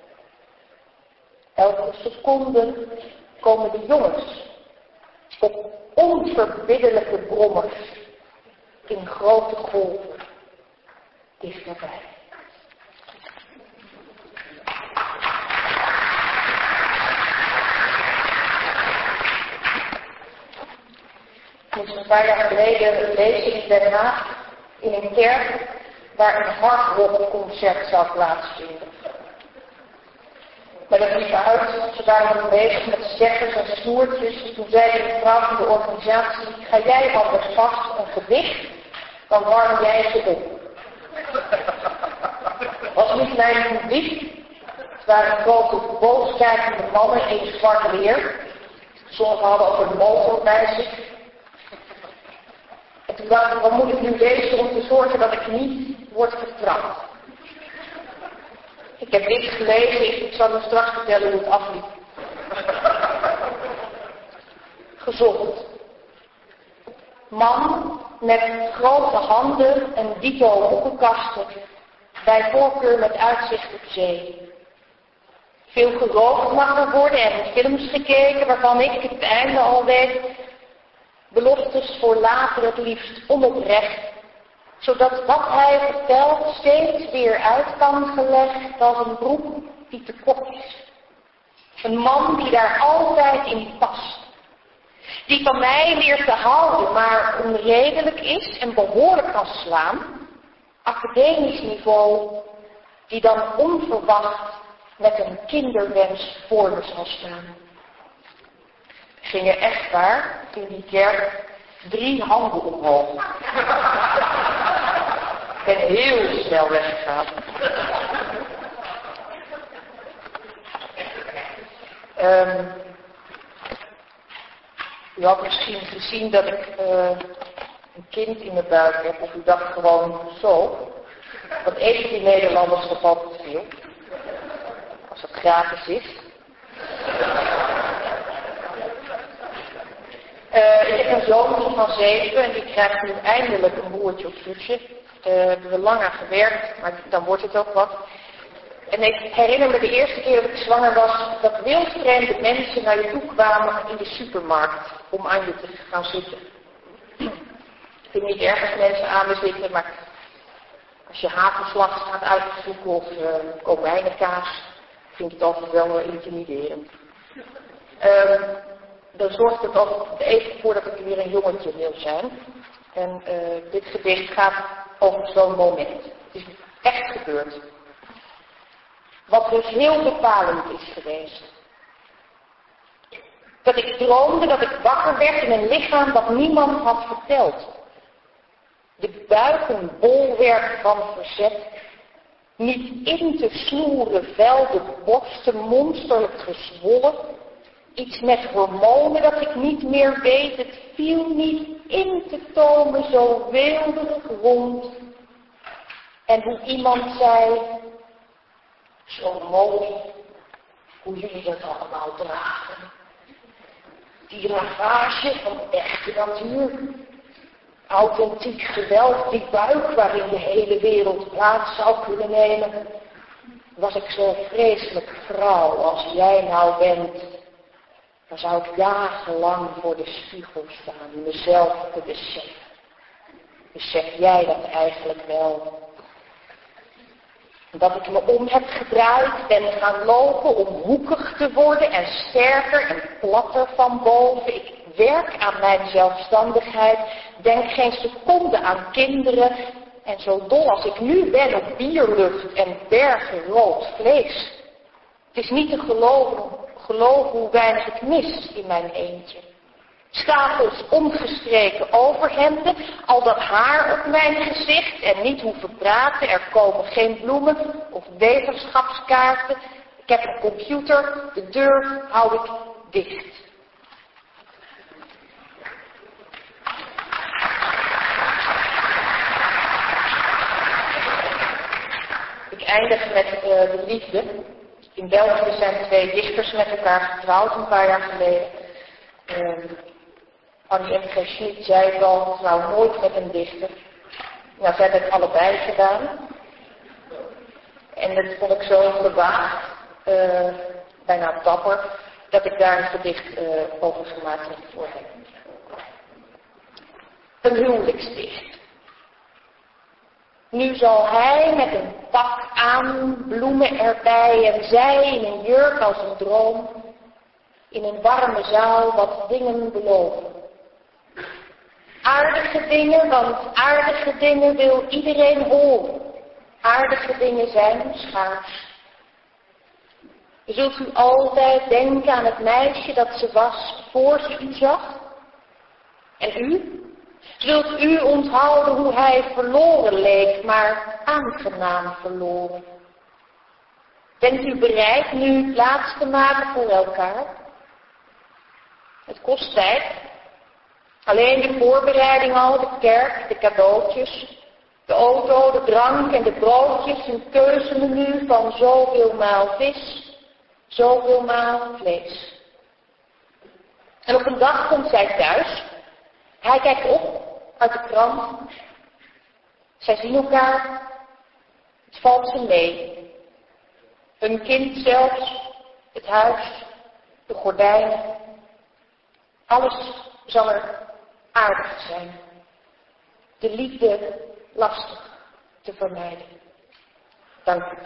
Elke seconde komen de jongens op onverbiddelijke brommers in grote golven dichterbij. Het is een paar jaar geleden een lezing in Den Haag in een kerk waar een hardrockconcert zou plaatsvinden. Maar dat liep uit, ze waren nog bezig met stekkers en snoertjes. Toen zei de vrouw van de organisatie, ga jij anders vast een gedicht, dan warm jij ze op. Was niet mijn publiek. Het waren grote boos-kijkende mannen in zwart leer. Sommigen hadden ook een motor bij zich. En toen dacht ik, wat moet ik nu lezen om te zorgen dat ik niet word vertrapt? Ik heb dit gelezen, ik zal u straks vertellen hoe het afliep. Gezond. Man met grote handen en dito boekenkasten, bij voorkeur met uitzicht op zee. Veel geroofd mag er worden en films gekeken waarvan ik het einde al weet. Beloftes voor later het liefst onoprecht, zodat wat hij vertelt steeds weer uit kan gelegd als een broek die te kort is. Een man die daar altijd in past. Die van mij leert te houden, maar onredelijk is en behoorlijk kan slaan. Academisch niveau, die dan onverwacht met een kinderwens voor me zal staan. Er gingen echtpaar in die kerk drie handen omhoog. Ik ben heel snel weggegaan. Um, u had misschien gezien dat ik uh, een kind in mijn buik heb, of u dacht gewoon zo. Want eten die Nederlanders toch altijd veel. Als het gratis is. Uh, ik heb een zoontje van zeven en die krijgt nu eindelijk een broertje of zusje. Daar uh, hebben we lang aan gewerkt, maar dan wordt het ook wat. En ik herinner me de eerste keer dat ik zwanger was, dat wildvreemde mensen naar je toe kwamen in de supermarkt om aan je te gaan zitten. Ik vind niet erg als mensen aan me zitten, maar als je hagelslag gaat uitzoeken of uh, komijnenkaas, vind ik het altijd wel uh, intimiderend. Uh, dan zorgt het ook even voor dat ik weer een jongetje wil zijn. En uh, dit gedicht gaat over zo'n moment. Het is echt gebeurd. Wat dus heel bepalend is geweest. Dat ik droomde dat ik wakker werd in een lichaam dat niemand had verteld. De buik een bolwerk van verzet. Niet in te snoeren vel, de borsten monsterlijk gezwollen. Iets met hormonen dat ik niet meer weet. Het viel niet in te tomen, zo weelderig rond. En hoe iemand zei, zo mooi, hoe jullie dat allemaal dragen. Die ravage van echte natuur. Authentiek geweld, die buik waarin de hele wereld plaats zou kunnen nemen. Was ik zo'n vreselijke vrouw als jij nou bent, dan zou ik dagenlang voor de spiegel staan, mezelf te beseffen. Besef jij dat eigenlijk wel? Dat ik me om heb gedraaid, ben gaan lopen om hoekig te worden en sterker en platter van boven. Ik werk aan mijn zelfstandigheid, denk geen seconde aan kinderen. En zo dol als ik nu ben op bierlucht en bergen rood vlees. Het is niet te geloven, geloven hoe weinig ik mis in mijn eentje. Stapels omgestreken overhemden, al dat haar op mijn gezicht en niet hoeven praten, er komen geen bloemen of wetenschapskaarten. Ik heb een computer, de deur hou ik dicht. Ik eindig met uh, de liefde. In België zijn twee dichters met elkaar getrouwd een paar jaar geleden. Uh, Annie M G Schmid zei het al, trouw nooit met een dichter. Nou, ze hebben het allebei gedaan. En dat vond ik zo gewaagd, uh, bijna dapper, dat ik daar een gedicht uh, over gemaakt heb voor hem. Een huwelijksdicht. Nu zal hij met een pak aan, bloemen erbij en zij in een jurk als een droom, in een warme zaal wat dingen beloven. Aardige dingen, want aardige dingen wil iedereen horen. Aardige dingen zijn schaars. Zult u altijd denken aan het meisje dat ze was voor ze u zag? En u? Zult u onthouden hoe hij verloren leek, maar aangenaam verloren? Bent u bereid nu plaats te maken voor elkaar? Het kost tijd. Alleen de voorbereiding al, de kerk, de cadeautjes, de auto, de drank en de broodjes, een keuzemenu van zoveel maal vis, zoveel maal vlees. En op een dag komt zij thuis. Hij kijkt op uit de krant. Zij zien elkaar. Het valt ze mee. Hun kind zelfs, het huis, de gordijnen. Alles zal er aardig zijn. De liefde lastig te vermijden. Dank u.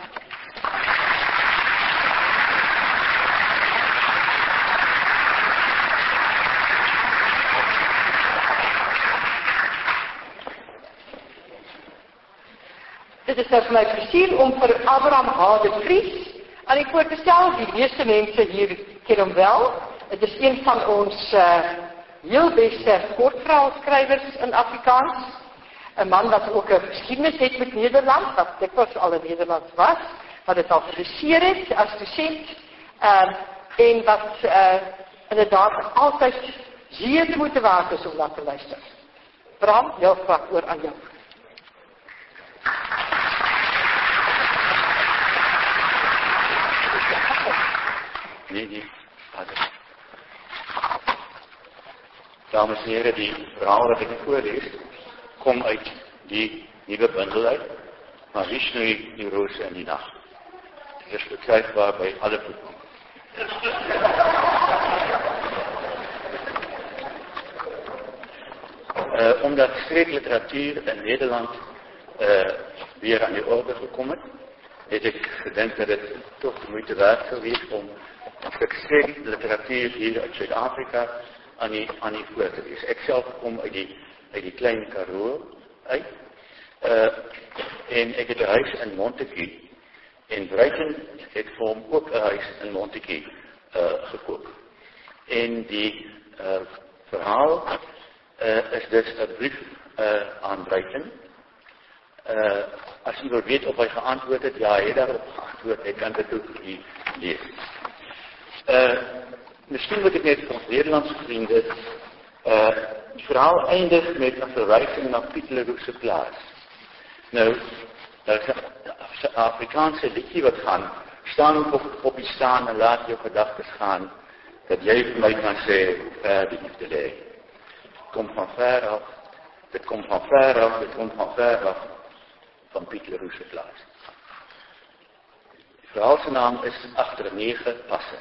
Dit is nou vir my plesier om vir Abraham H. de Vries aan die voor te stel. Die meeste mense hier ken hom wel. Het is een van ons uh, heel beste kortverhaalskrywers in Afrikaans. Een man wat ook een geschiedenis heeft met Nederland, wat dikwijls al in Nederland was, wat het al gedoseer het als docent, uh, en wat uh, inderdaad altijd zeer de moeite waard is om naar te luisteren. Bram, heel graag oor aan jou. Nee, nee. Dames en heren, die verhaal dat ik voorlees, kom uit die nieuwe bundel uit, maar Vishnu, die roos en die nacht. Het is verkrijgbaar bij alle boeken. Uh, omdat streekliteratuur in Nederland uh, weer aan de orde gekomen, heb ik gedacht dat het toch de moeite waard geweest om streekliteratuur hier uit Zuid-Afrika aan die, aan die voor te lezen. Ik zelf kom uit die, uit die kleine Karoo uit. Uh, en ik heb een huis in Montague. En Bruiten heeft voor hem ook een huis in Montague uh, gekocht. En die uh, verhaal uh, is dus een brief uh, aan Bruiten. Uh, als u wil weten of hij geantwoord heeft, ja, hij heeft daarop geantwoord. Hij kan het ook niet lezen. Uh, misschien moet ik net voor ons Nederlandse vrienden. Uh, het verhaal eindigt met een verwijzing naar Piet Leroux's plaats. Nou, dat is een Afrikaanse liedje wat gaan. Staan op, op je staan en laat je gedachten gaan. Dat jij voor mij kan zeggen, ver de liefde ligt. Het komt van ver af. Het komt van ver af. Het komt van ver af. Van Piet Leroux's plaats. De verhaalsnaam is Achter negen passen.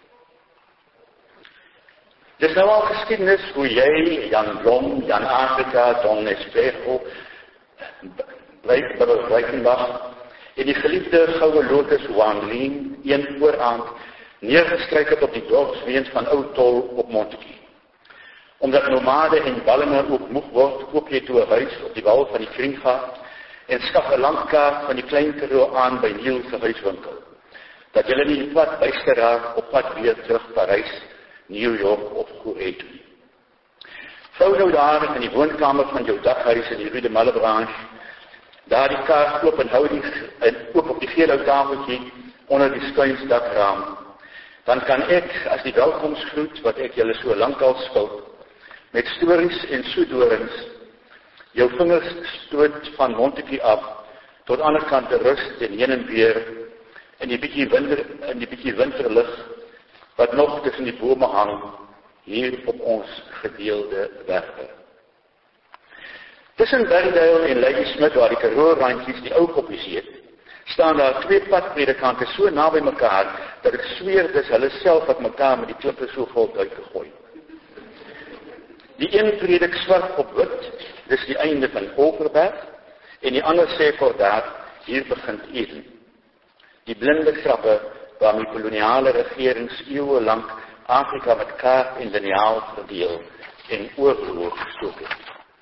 Het is nou al geschiedenis hoe jij, Jan Blom, Jan Afrika, Don Espejo, Breitenbach, en die geliefde goue lotus Wan Lien een vooraand neergestryk het op die dorpsweens van Ou Tol op Montetjie. Omdat nomade en ballinge ook moeg word, koop jy toe 'n huis op die wal van die Kringgaat en skaf 'n landkaart van die Klein Karoo aan by Niel se huiswinkel, dat julle nie die pad byster raak op pad weer terug Parys, New York of Korea toe. Vou nou daar in die woonkamer van jou daghuis in die Rue de Malebranche, daar die kaart oop en hou die en oop op die geel tafeltjie onder die skuinsdakraam. Dan kan ek, as die welkomstgroet wat ek julle so lank al skuld, met stories en soedorings, jou vingers stoot van Montetjie af, tot ander kant te rust en heen en weer, in die bietjie winter, in die bietjie winterlig, wat nog tussen die bome hang, hier op ons gedeelde werke. Tussen Bergdale en Lady Smith, waar die Karoo-randjies die ou koppies heet, staan daar twee padpredikante so naby mekaar, dat ek sweer dis hulle self wat mekaar met die klippe so vol uitgegooi. Die een predik swart op wit, dis die einde van Overberg, en die ander sê vir daar, hier begint Eden. Die blinde grappe waarmee koloniale regerings eeuwe lang Afrika met kaart en lineaal verdeel en oorlog gestook het.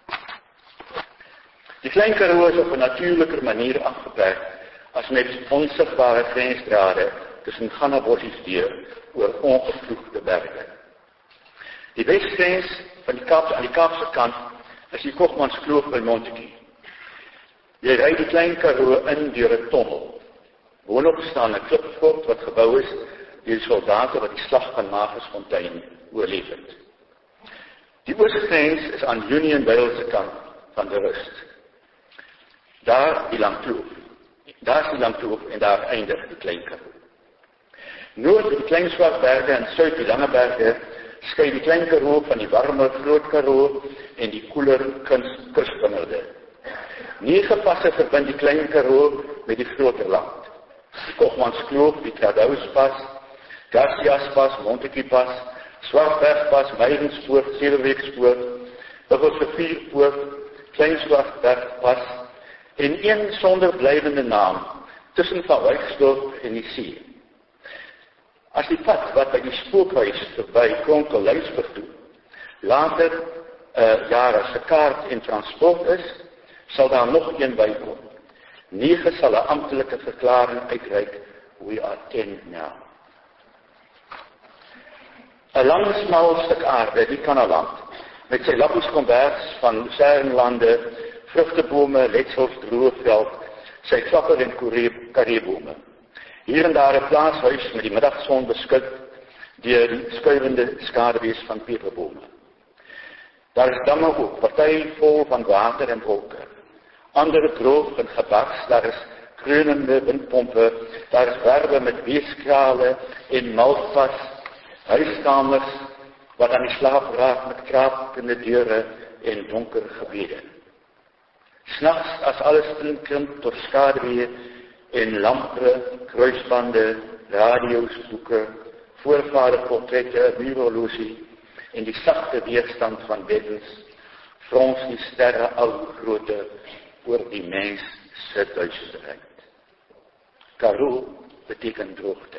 Die Klein Karoo is op 'n natuurliker manier afgeperk as met onsigbare grensdrade tussen gannabossies deur oor ongeploegde berge. Die wesgrens van die Kaap, aan die Kaapse kant is die Koopmanskloof by Montetjie. Jy ry die Klein Karoo in deur 'n tonnel. Boonop staan 'n klipfort wat gebou is deur die soldate wat die slag van Magersfontein oorleef het. Die oosgrens is aan Union Vale se kant van die rust. Daar die Langkloof. Daar is die Langkloof en daar eindig die Klein Karoo. Noord die Klein Swartberge en suid die Lange Berge skei die Klein Karoo van die warmer Groot Karoo en die koeler Kusbinnerde. Nege passe verbind die Klein Karoo met die groter land. Die Koopmanskloof, die Tradouspas, Garciaspas, Montetjiepas, Swartbergpas, Meirenspoort, Sedelweekspoort, Buffelsrivierpoort, Klein Swartbergpas en een sonder blywende naam tussen Van Wyksdorp en die see. As die pad wat by die spookhuis verby Kronkel-Luisburg toe, later uh, jare se kaart en transport is, sal daar nog een bykom. Nege sal 'n amptelike verklaring uitreik, we are ten now. 'n Lang smal stuk aarde, die Kanaland, met sy lappies kombers van lucernelande, vrugtebome, letsels, droëveld, sy klapper en karreebome. Hier en daar 'n plaashuis met die middagson beskik deur die skuivende skaduwees van peperbome. Daar is damme ook, party vol van water en wolke. Ander droog en gebaks, daar is kreunende windpompe, daar is werwe met weeskrale en malvas, huiskamers wat aan die slaap raak met krapende deure en donker gebede. S'nags as alles krimp tot skaduwee en lampe, kruisbande, radio's, boeke, voorvaderportrette, muurhorlosie en die sagte weerstand van beddens, frons die sterre al grootte oor die mens se duisterheid. Karoo beteken droogte.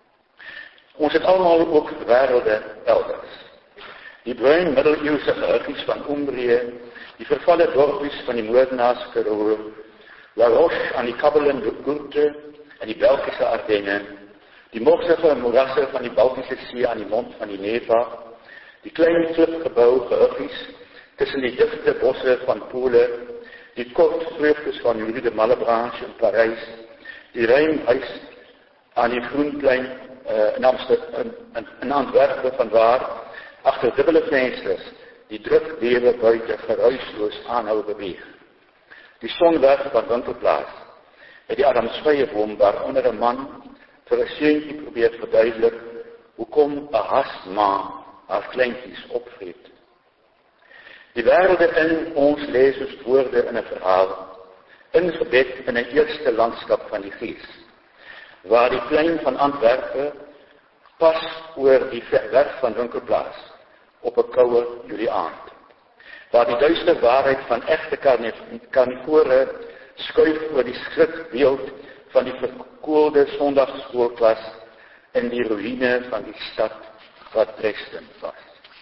Ons het almal ook wêrelde elders. Die bruin middeleeuse gehuggies van Umbrië, die vervalle dorpies van die moordenaars Karoo, La Roche aan die kabbelende Goerte en die Belgische Ardennen, die morsige moerasse van die Baltische See aan die mond van die Neva, die klein klipgebou gehuggies tussen die digte bosse van Pole, die kort vreugdes van Rue de Malebranche in Parys, die ruimhuis aan die Groenplein uh, in, Amsterdam, in, in Antwerpen vanwaar, agter dubbele vensters, die druklewe buite geruisloos aanhou beweeg. Die sonwerk van Winkelplaas, met die Adamsvijeboom waaronder 'n man vir 'n seentjie probeer verduidelik hoekom 'n hasma haar kleintjies opvreet. Die wêrelde in ons lees ons woorde in 'n verhaal, ingebed in 'n eerste landskap van die gees, waar die plein van Antwerpen pas oor die werk van Winkelplaas op 'n koue Julie aand, waar die duister waarheid van egte karnivore skuif oor die skrikbeeld van die verkoelde sondagskoolklas in die ruïne van die stad wat Dresden was.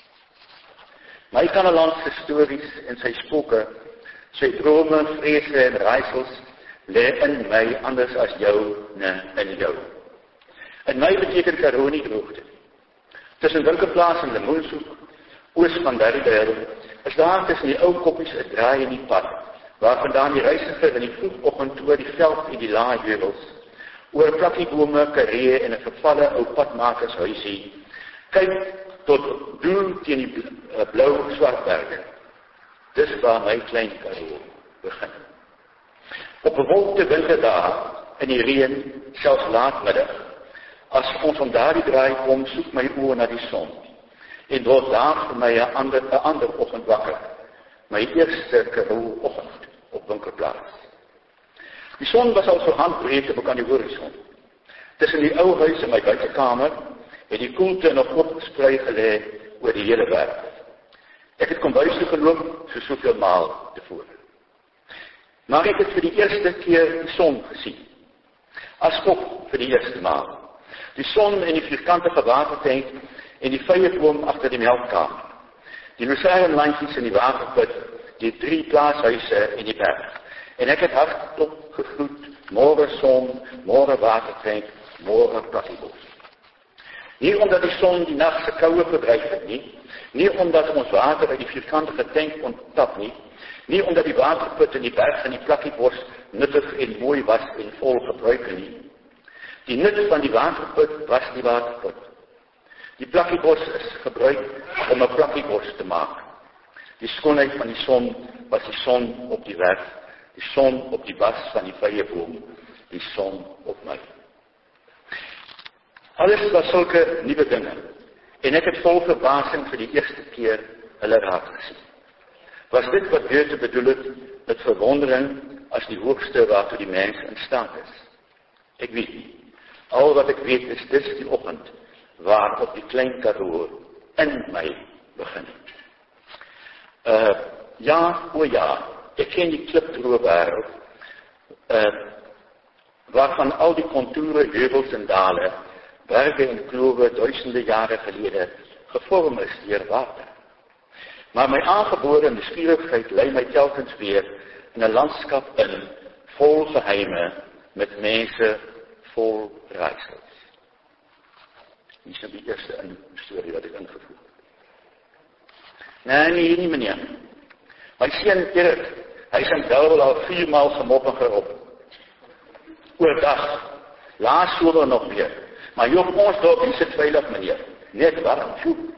My kannelandse stories en sy spooke, sy drome, vrese en raaisels, lê in my anders as jou, ne, in jou. In my beteken Karoo nie droogte. Tussen Winkelplaas en Lemoensoek, oos van Berrydale, is daar tussen die ou koppies 'n draai in die pad, waar vandaan die reisiger in die vroegoggend oor die veld en die lae heuwels, oor plakkiebome, karee en 'n vervalle ou padmakershuisie, kyk tot doel teen die blou swartberge. Dis waar my klein Karoo begin. Op bewolkte winterdae, in die reën, selfs laatmiddag, as ons om daardie draai kom, soek my oë na die son, en word daar vir my 'n ander, 'n ander oggend wakker, my eerste Karoo oggend op Winkelplaas. Die son was al so handbreed op aan die horison. Tussen die ou huis in my buitekamer, het die koelte nog opgesprei gelê oor die hele werk. Ek het kombuis toe geloop, so soveel maal tevore. Maar ek het vir die eerste keer die son gesien. Asook vir die eerste maal. Die son en die vierkantige watertank en die vyeboom agter die melkkamer. Die rosarenlandjies in die waterput, die drie plaashuise en die berg. En ek het hardop gegroet, môre son, môre watertank, môre plakkiebos. Nie omdat die son die nag se koue verdryf het nie, nie omdat ons water uit die vierkantige tank onttap nie, nie omdat die waterput in die berg en die plakkiebos nuttig en mooi was en vol gebruik nie. Die nut van die waterput was die waterput. Die plakkiebos is gebruik om 'n plakkiebos te maak. Die skoonheid van die son was die son op die werk, die son op die bas van die vyeboom, die son op my. Alles was sulke nuwe dinge, en ek het vol verbasing vir die eerste keer hulle raak gesien. Was dit wat Goethe bedoel het, met verwondering as die hoogste waartoe die mens in staat is? Ek weet nie. Al wat ek weet is, dis die oggend, waarop die klein Karoo in my begin het. Uh, ja, o ja, ek ken die klipdroë wêreld, uh, waarvan al die kontoure, heuwels en dale, berge en klove duisende jare gelede gevorm is deur water. Maar my aangebore nuuskierigheid lei my telkens weer in 'n landskap in, vol geheime, met mense vol raaisels. Hier is die eerste in storie wat ek ingevoer het. Nee, nee, nie meneer. My seun Erik, hy is in Bellville al viermaal gemop en gerop. Oordag, laas somer nog weer. Maar jy op ons dorp is dit veilig, meneer. Net warm.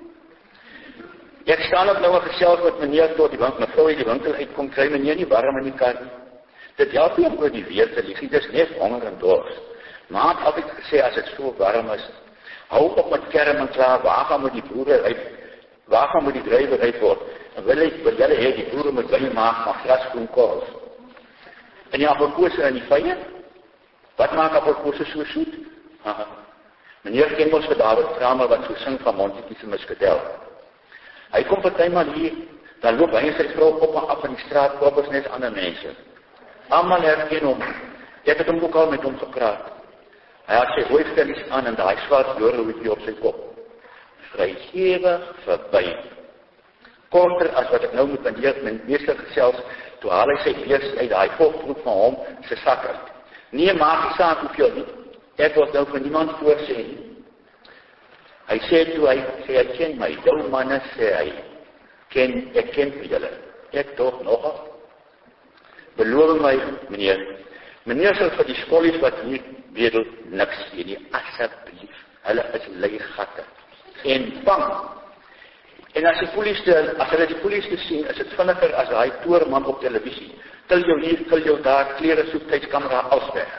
Ek staan op nou en gesels met meneer tot die bank, mevrou uit die winkel uitkom, kry meneer nie warm in die kar nie. Dit help nie om oor die weer te lieg, dit is net honger en dors. Maar het altyd gesê, as dit so warm is, hou op met kerm en klaar, waar gaan moet die boere uit, waar gaan moet die drywer uit word, en wil ek, wil jylle hee, die boere moet wijn maak van grasgroen korrels. En die appelkose in die vye, wat maak appelkose so soet? Aha. Meneer ken ons vir David Kramer, wat so sing van Montetjies en Muskedel. Hy kom partymal hier, dan loop hy en sy vrou op en af in die straat, koop ons net ander mense. Almal herken hom. Ek het hom ook al met hom gepraat. Hy het sy hooivellies aan en daai swart doorloopie op sy kop. Vrygewig verby. Korter as wat ek nou moet bandeer met meester gesels, toe haal hy sy leers uit daai volkbroek van hom, sy sak uit. Nee, maak die saak hoeveel nie. Ek word nou van niemand voorsê nie. Hy sê toe, hy sê, hy ken my, jou manne, sê hy, ken, ek ken vir julle. Ek toch nogal. Beloof my, meneer, meneer sal vir die skollies wat hier wedel, niks sê nie, asseblief, hulle is leigatte. En bang. En as die polisie, as hulle die polisie sien, is het vinniger as hy toorman op televisie. Til jou hier, til jou daar, klere soek, tydskamera, alles weg.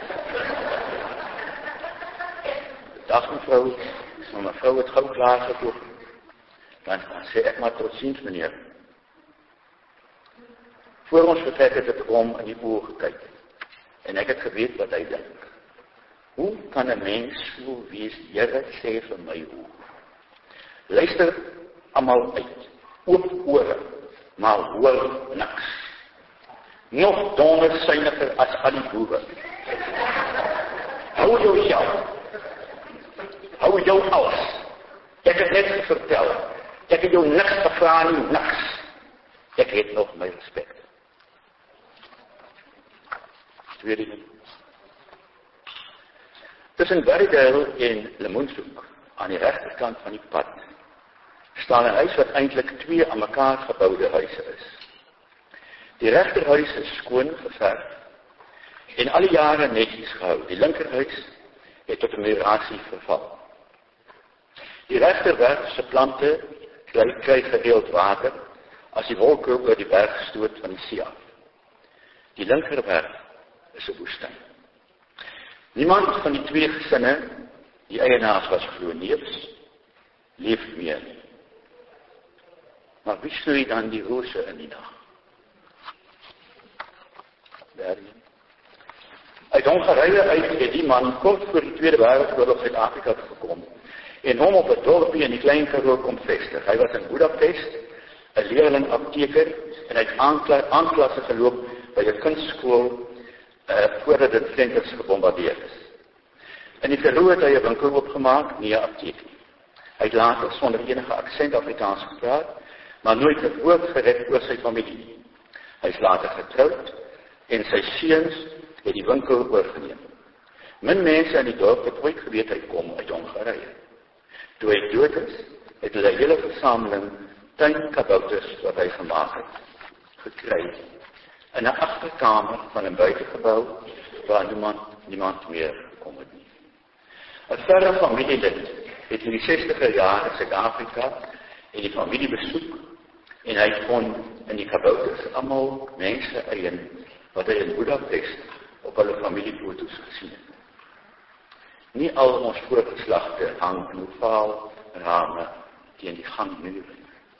Dag mevrou, maar mevrou het gauw klaargekoop. Dan, dan sê ek maar tot ziens, meneer. Voor ons vertrek het ek om in die oor gekyk. En ek het geweet wat hy dink. Hoe kan een mens so wees, Here sê vir my oor? Luister allemaal uit, oop ore, maar hoor niks. Nog dondersuiniger as al die boere. Hou jouself. Hou jou alles. Ek het net vertel. Ek het jou niks gevra nie, niks. Ek het nog my respect. Tweede ding. Tussen Berrydale en Lemoenshoek, aan die regterkant van die pad, staan 'n huis wat eintlik twee aan mekaar gebouwde huise is. Die regterhuis is skoon geverf en al die jare netjies gehou. Die linkerhuis het tot 'n murasie verval. Die regterwerf se plante kry, kry gereeld water as die wolke oor die berg stoot van die see af. Die linkerwerf is 'n woestyn. Niemand van die twee gesinne, die eienaars was glo neefs, leef meer nie. Maar wie snoei dan die rose in die dag? Daarin. Uit Hongarye uit het die man kort voor die Tweede Wêreldoorlog Suid-Afrika gekom en hom op 'n dorpie in die Klein Karoo kom vestig. Hy was in Budapest, 'n leerling apteker en hy het aankla- aanklasse geloop by 'n kunstskool uh, voordat dit Flinders gebombardeer is. In die Karoo het hy 'n winkel opgemaak, nie 'n apteek nie. Hy het later sonder enige aksent Afrikaans gepraat, maar nooit 'n woord gered oor sy familie nie. Hy is later getroud en sy seuns het die winkel oorgeneem. Min mense in die dorp het ooit geweet hy kom uit Hongarye. Toe hy dood is, het hulle 'n hele versameling tuinkabouters wat hy gemaak het, gekry in 'n agterkamer van 'n buitegebou waar niemand, niemand meer gekom het nie. 'n Verre familielid het in die sestiger jare in Suid-Afrika en die familie besoek en hy kon in die kabouters almal mense eien wat hy in Budapest op hulle familiefoto's gesien het. Nie al ons voorgeslagte hang in ovaal rame teen die gangmure.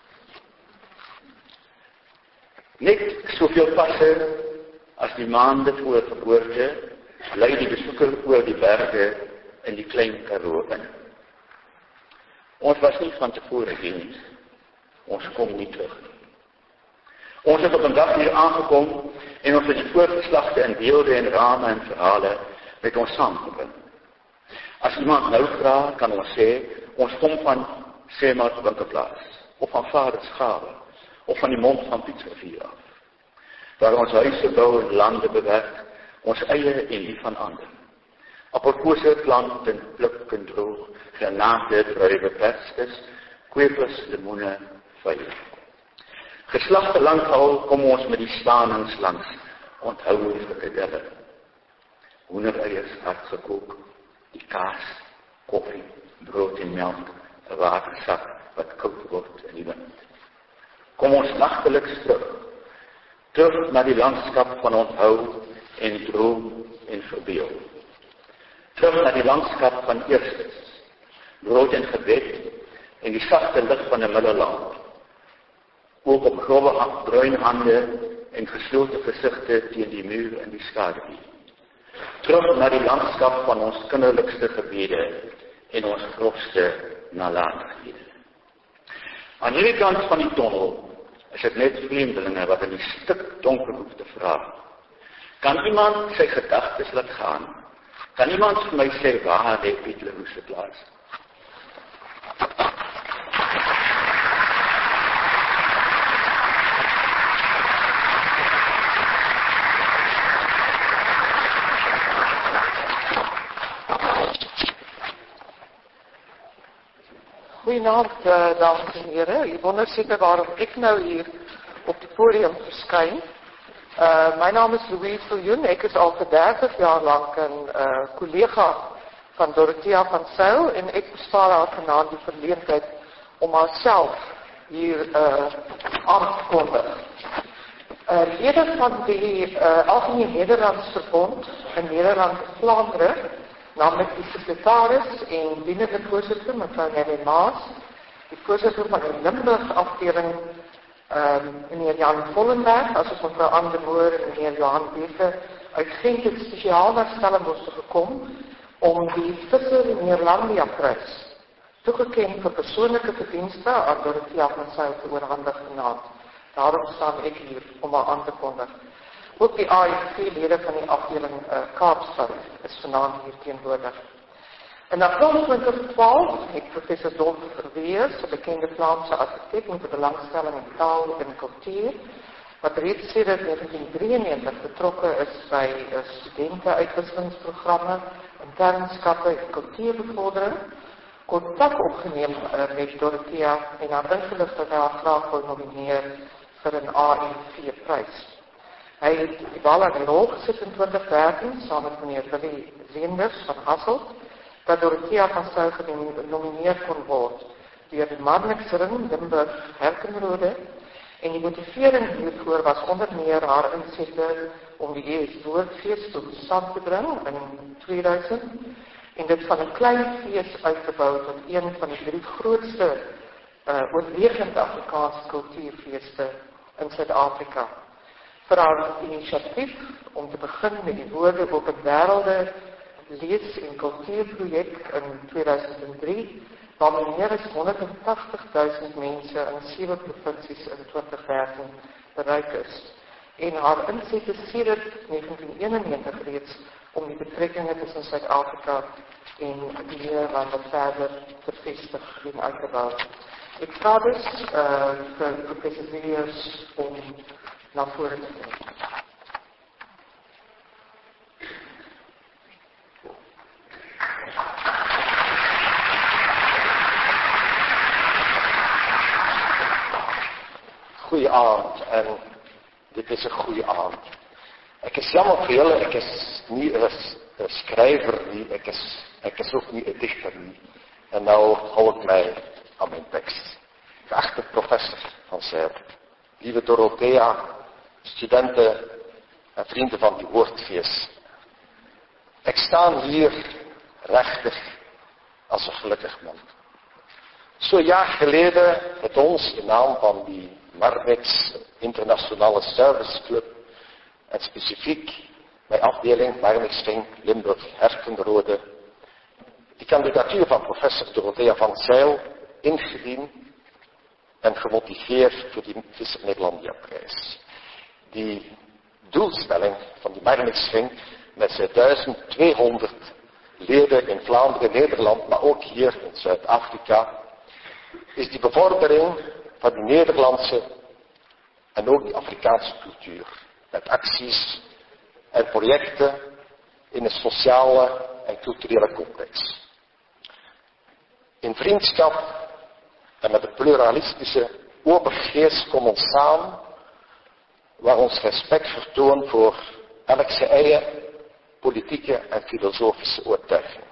Net soveel passe as die maande voor geboorte lei die besoeker oor die berge in die Klein Karoo in. Ons was nie van tevore hier nie. Ons kom nie terug nie. Ons het op 'n dag hier aangekom en ons het die voorgeslagte in beelde en rame en verhale met ons saamgebring. As iemand nou vra, kan ons sê, ons kom van sê maar Winkelplaas, of van Vaders Gawe, of van die mond van Pietsrivier af, waar ons huise bou en lande bewerk, ons eie en die van ander. Appelkose plant en pluk en droog, granate, druiwe, perstes, kwepers, limoene, vye. Geslagte lang al kom ons met die stanings langs, onthou die frikadelle, hoendereiers hard gekook, die kaas, koffie, brood en melk, 'n watersak wat koud word in die wind. Kom ons nagteliks terug, terug na die landskap van onthou en droom en verbeel. Terug na die landskap van eerstes, brood en gebed en die sagte lig van 'n middelland. Ook op grove bruin hande en geslote gesigte teen die muur in die skadu. Terug na die landskap van ons kinderlikste gebede en ons grofste nalatighede. Aan hierdie kant van die tonnel is dit net vreemdelinge wat in die stik donker hoef te vra. Kan iemand sy gedagtes laat gaan? Kan iemand vir my sê waar lê Piet Leroux se plaas? Goeienaand, uh, dames en heren. U wonder seker waarom ek nou hier op die podium verskyn. Uh, my naam is Louise Viljoen. Ek is al vir dertig jaar lank 'n uh, collega van Dorothea van Zyl en ek bespaar haar vanaand die verleentheid om haarself hier uh, aan te kondig. Uh, lede van die uh, Algemene Nederlands Verbond in Nederland-Vlaanderen, namelijk die secretaris en dienende voorzitter, mevrouw Nelly Maas, die voorzitter van de Limburg-afdeling, um, meneer Jan Vollenberg, als ook mevrouw Anne de Moor en meneer Johan Beeke, uit Gent het speciaal naar Stellenbosch gekomen om die Visser Neerlandia Prys, toegekend voor persoonlijke verdiensten, aan Dorothea van Zyl te oorhandig genaamd. Daarom staan ik hier om haar aan te kondigen. Ook die A F V-lede van die afdeling uh, Kaapstad is vanaand hier teenwoordig. In april twintig twaalf het professor Dolf Verweers, 'n bekende Vlaamse argitek met 'n belangstelling in taal en kultuur, wat reeds sedert negentien drieënnegentig betrokke is by uh, studente-uitwisselingsprogramme, internskappe en kultuurbevordering, kontak opgeneem uh, met Dorothea en haar ingelig dat hy haar graag wil nomineer vir 'n A F V-prys. Hy het wel aan die rol gesit in twintig dertien, saam met meneer Willie Leenders van Hasselt, dat Dorothea van Zyl genomineer kon word deur die Marnixring, Limburg, Herkenrode, en die motivering hiervoor was onder meer haar insette om die E S Woordfees tot stand te bring in tweeduisend, en dit van 'n klein fees uit te bou tot een van die drie grootste uh, oorwegend Afrikaanse kultuurfeeste in Suid-Afrika. Vir haar inisiatief om te begin met die Woorde op 'n Wêrelde lees- en kultuurprojek in tweeduisend drie, waarmee meer as honderdtagtigduisend mense in sewe provinsies in twintig dertien bereik is. En haar insette sedert negentien eenennegentig reeds om die betrekkinge tussen Suid-Afrika en die Nederlande verder te vestig en uit te bou. Ek vra dus uh, vir professor Villiers om na vore te kom. Goeie aand, en dit is 'n goeie aand. Ek is jammer vir julle, ek is nie 'n skrywer nie, ek is, ek is ook nie 'n digter nie. En nou hou ek my aan mijn tekst. Geachte professor van Zyl, lieve Dorothea, studenten en vrienden van die Woordfees. Ik sta hier rechtig als een gelukkig man. Zo'n jaar geleden het ons in naam van die Marnix Internationale Service Club en specifiek mijn afdeling Marnixring Limburg Herkenrode die kandidatuur van professor Dorothea van Zyl ingediend en gemotiveerd voor die Visser Nederlandia-prijs. Die doelstelling van die Marnixring met zijn duizend tweehonderd leden in Vlaanderen, Nederland, maar ook hier in Zuid-Afrika, is die bevordering van die Nederlandse en ook die Afrikaanse cultuur. Met acties en projecten in een sociale en culturele context. In vriendschap en met een pluralistische open geest komen ons samen, waar ons respect vertoont voor elk zijn eigen politieke en filosofische overtuiging.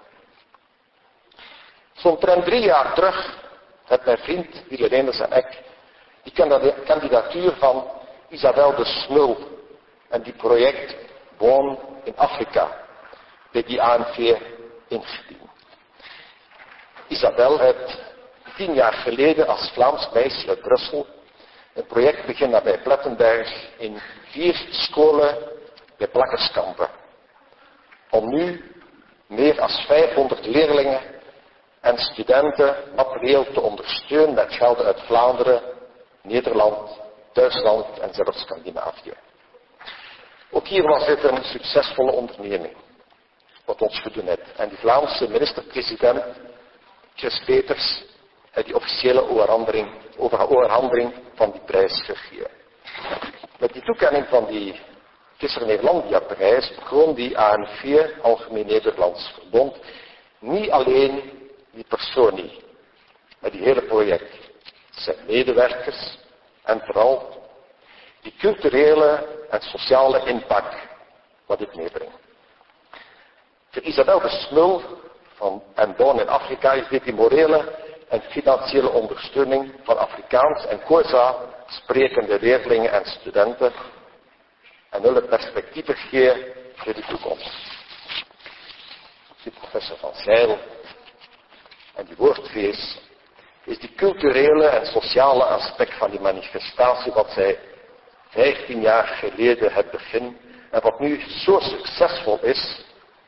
Zo'n drie jaar terug heeft mijn vriend Wille Leenders en ik die kandidatuur van Isabel de Smul en die project Woon in Afrika bij die A N V ingediend. Isabel heeft tien jaar geleden als Vlaams meisje uit Brussel een project beginnen bij Plettenberg in vier scholen bij Plakkerskampen. Om nu meer dan vijfhonderd leerlingen en studenten materieel te ondersteunen met gelden uit Vlaanderen, Nederland, Duitsland en zelfs Scandinavië. Ook hier was dit een succesvolle onderneming, wat ons gedaan heeft. En die Vlaamse minister-president, Chris Peters, heeft die officiële overhandeling, overhandeling van die prijs gegeven. Met die toekenning van die Visser Nederlandia-prijs begon die A N V, Algemeen Nederlands Verbond, niet alleen die persoon niet, maar die hele project, zijn medewerkers en vooral die culturele en sociale impact wat dit meebrengt. Voor Isabel de Smul van en Woon in Afrika is dit die morele en financiële ondersteuning van Afrikaans en Xhosa sprekende leerlingen en studenten en hun perspectieven geven voor de toekomst. Die professor van Zyl en die Woordfees is die culturele en sociale aspect van die manifestatie wat zij vijftien jaar geleden het begin en wat nu zo succesvol is.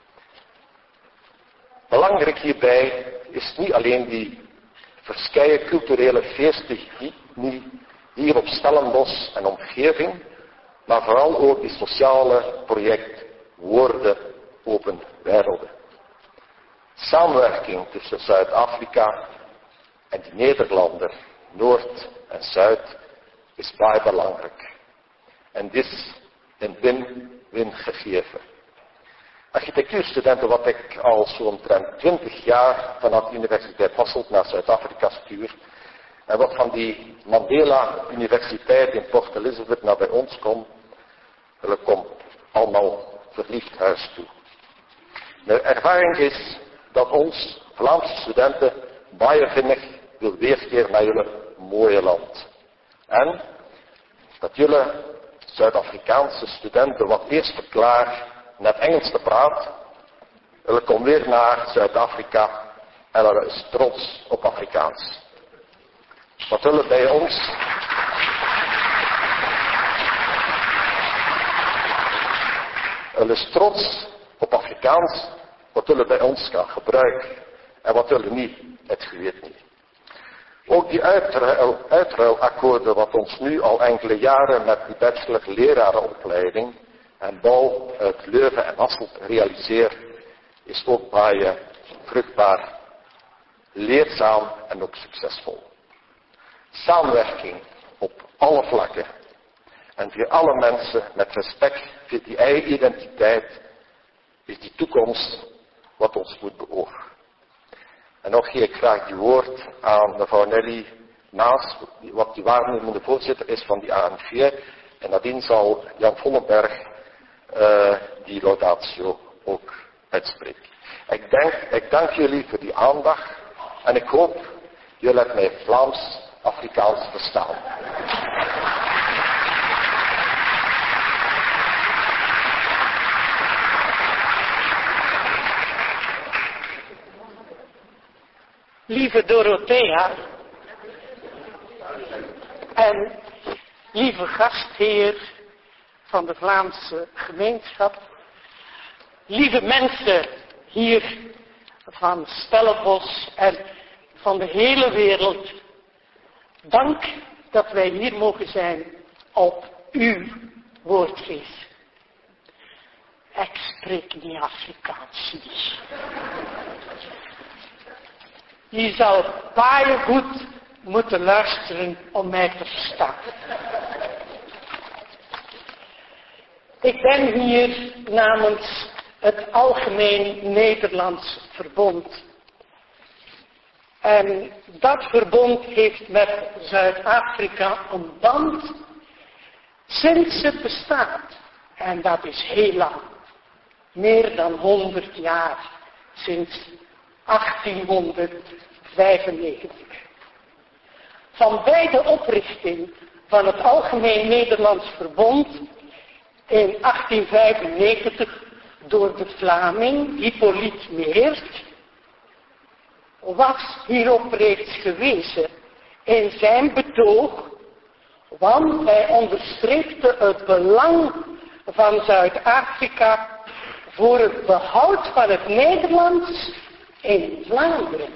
Belangrijk hierbij is niet alleen die verschillende culturele feesten hier op Stellenbosch en omgeving, maar vooral ook die sociale project Woorden Open Werelden. Samenwerking tussen Zuid-Afrika en de Nederlanden, Noord en Zuid, is baie belangrijk. En dit is een win-win gegeven. Architectuurstudenten wat ik al zo'n twintig jaar vanaf de Universiteit Hasselt naar Zuid-Afrika stuur. En wat van die Mandela Universiteit in Port Elizabeth naar bij ons komt. Hulle kom allemaal verliefd huis toe. Mijn ervaring is dat ons Vlaamse studenten baie vinnig wil weerkeer naar jullie mooie land. En dat jullie Zuid-Afrikaanse studenten wat eerst verklaar net Engels te praten. Hulle kom weer naar Zuid-Afrika en hulle is trots op Afrikaans. Wat hulle bij ons hulle is trots op Afrikaans wat hulle bij ons kan gebruiken en wat hulle niet, het geweet niet. Ook die uitruil, uitruilakkoorden wat ons nu al enkele jaren met die bachelor lerarenopleiding en bouw uit Leuven en Hasselt realiseert, is ook baie vruchtbaar, leerzaam en ook succesvol. Samenwerking op alle vlakken en voor alle mensen met respect voor die eigen identiteit is die toekomst wat ons moet beogen. En nog geef ik graag die woord aan mevrouw Nelly Maas, wat die waarnemende voorzitter is van die A N V. En nadien zal Jan Vollenberg uh, die laudatio ook uitspreken. Ik, denk, ik dank jullie voor die aandacht en ik hoop jullie het mij Vlaams-Afrikaans verstaan. Lieve Dorothea en lieve gastheer van de Vlaamse gemeenschap, lieve mensen hier van Stellenbosch en van de hele wereld, dank dat wij hier mogen zijn op uw woordfeest. Ik spreek niet Afrikaans niet. Je zou baie goed moeten luisteren om mij te verstaan. Ik ben hier namens het Algemeen Nederlands Verbond. En dat verbond heeft met Zuid-Afrika een band sinds het bestaat. En dat is heel lang. Meer dan honderd jaar. Sinds achttienhonderdvijfennegentig. Van bij de oprichting van het Algemeen Nederlands Verbond in achttienhonderdvijfennegentig door de Vlaming Hippolyte Meert was hierop reeds gewezen in zijn betoog, want hij onderstreepte het belang van Zuid-Afrika voor het behoud van het Nederlands in Vlaanderen.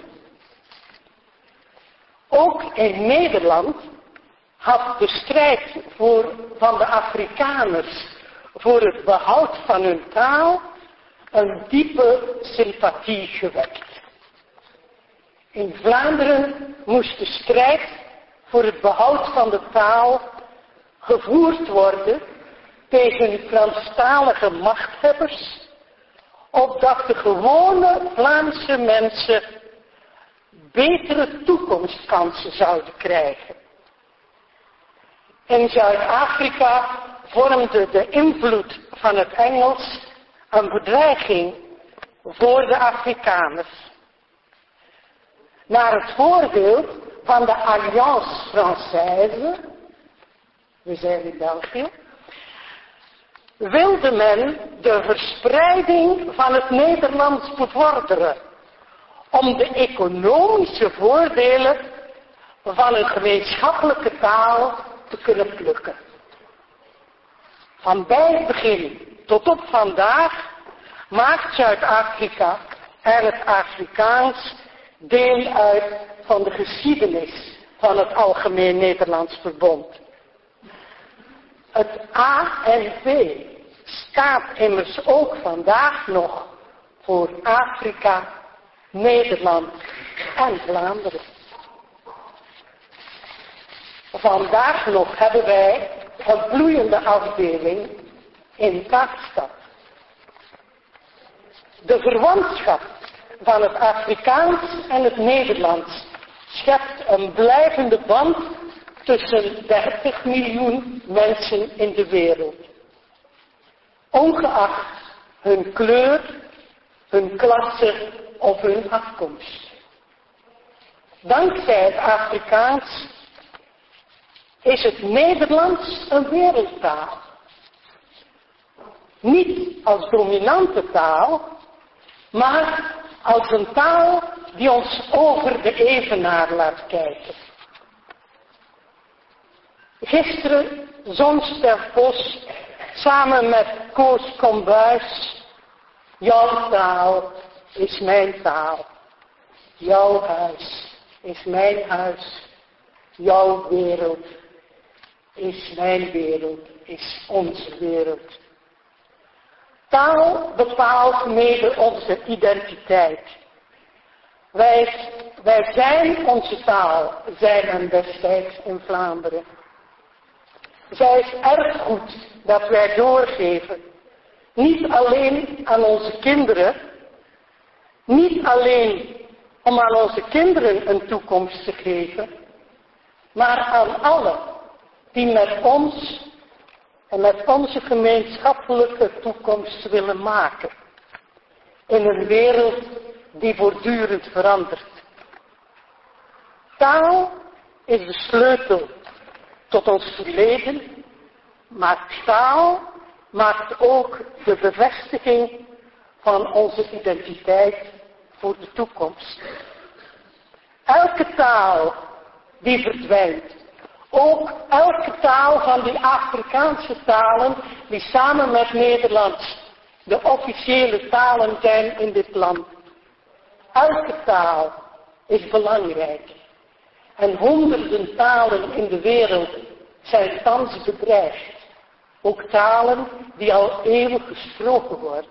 Ook in Nederland had de strijd voor, van de Afrikaners voor het behoud van hun taal een diepe sympathie gewekt. In Vlaanderen moest de strijd voor het behoud van de taal gevoerd worden tegen Franstalige machthebbers, opdat de gewone Vlaamse mensen betere toekomstkansen zouden krijgen. In Zuid-Afrika vormde de invloed van het Engels een bedreiging voor de Afrikaners. Naar het voorbeeld van de Alliance Française, we zijn in België, wilde men de verspreiding van het Nederlands bevorderen, om de economische voordelen van een gemeenschappelijke taal te kunnen plukken. Van bij het begin tot op vandaag maakt Zuid-Afrika en het Afrikaans deel uit van de geschiedenis van het Algemeen Nederlands Verbond. Het A N V staat immers ook vandaag nog voor Afrika, Nederland en Vlaanderen. Vandaag nog hebben wij een bloeiende afdeling in Kaapstad. De verwantschap van het Afrikaans en het Nederlands schept een blijvende band tussen dertig miljoen mensen in de wereld. Ongeacht hun kleur, hun klasse of hun afkomst. Dankzij het Afrikaans is het Nederlands een wereldtaal. Niet als dominante taal, maar als een taal die ons over de evenaar laat kijken. Gisteren zong Stef Bos samen met Koos Kombuis: jouw taal is mijn taal. Jouw huis is mijn huis. Jouw wereld is mijn wereld, is onze wereld. Taal bepaalt mede onze identiteit. Wij, wij zijn onze taal, zei men destijds in Vlaanderen. Zij is erfgoed dat wij doorgeven. Niet alleen aan onze kinderen. Niet alleen om aan onze kinderen een toekomst te geven. Maar aan allen die met ons en met onze gemeenschappelijke toekomst willen maken. In een wereld die voortdurend verandert. Taal is de sleutel tot ons verleden, maar taal maakt ook de bevestiging van onze identiteit voor de toekomst. Elke taal die verdwijnt, ook elke taal van die Afrikaanse talen die samen met Nederlands de officiële talen zijn in dit land. Elke taal is belangrijk. En honderden talen in de wereld zijn thans bedreigd. Ook talen die al eeuwig gesproken worden.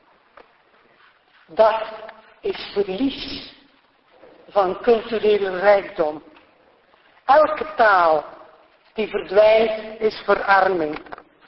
Dat is verlies van culturele rijkdom. Elke taal die verdwijnt is verarming.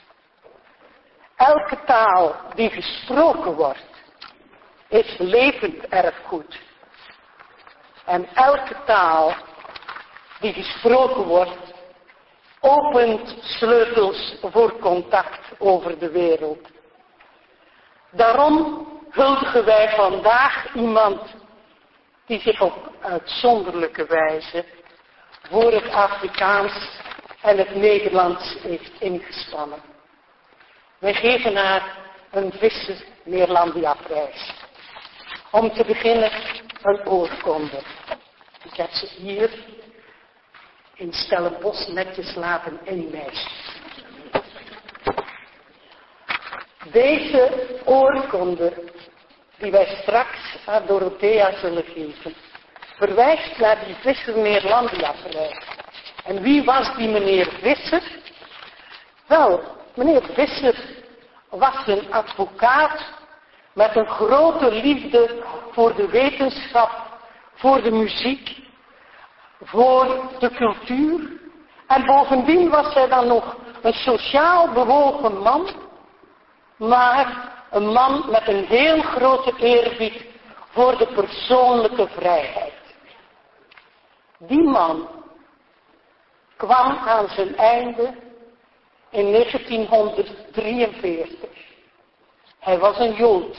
Elke taal die gesproken wordt is levend erfgoed. En elke taal die gesproken wordt opent sleutels voor contact over de wereld. Daarom huldigen wij vandaag iemand die zich op uitzonderlijke wijze voor het Afrikaans en het Nederlands heeft ingespannen. Wij geven haar een Visser Neerlandia-prijs. Om te beginnen een oorkonde. Ik heb ze hier in Stellenbosch netjes laten inlijsten. Deze oorkonde die wij straks aan Dorothea zullen geven, verwijst naar die Visser Neerlandia-prijs. En wie was die meneer Visser? Wel, meneer Visser was een advocaat met een grote liefde voor de wetenschap, voor de muziek, voor de cultuur. En bovendien was hij dan nog een sociaal bewogen man, maar een man met een heel grote eerbied voor de persoonlijke vrijheid. Die man kwam aan zijn einde in negentienhonderddrieënveertig. Hij was een Jood,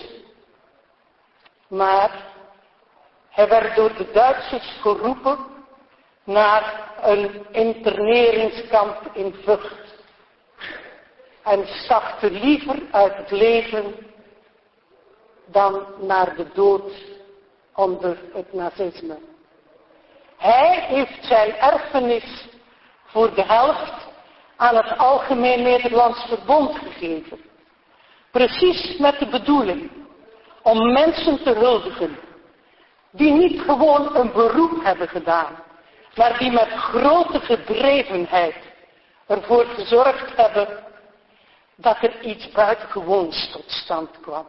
maar hij werd door de Duitsers geroepen naar een interneringskamp in Vught en stapte liever uit het leven dan naar de dood onder het nazisme. Hij heeft zijn erfenis voor de helft aan het Algemeen Nederlands Verbond gegeven. Precies met de bedoeling om mensen te huldigen die niet gewoon een beroep hebben gedaan, maar die met grote gedrevenheid ervoor gezorgd hebben dat er iets buitengewoons tot stand kwam.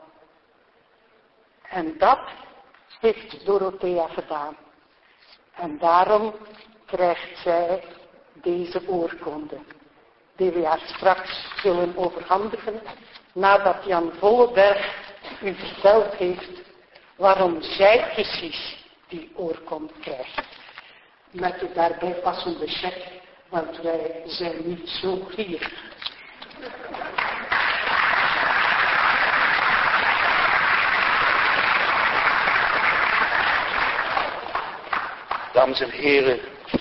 En dat heeft Dorothea gedaan. En daarom krijgt zij deze oorkonde, die we haar straks zullen overhandigen, nadat Jan Volleberg u verteld heeft waarom zij precies die oorkonde krijgt. Met de daarbij passende cheque, want wij zijn niet zo gierig. Dames en heren,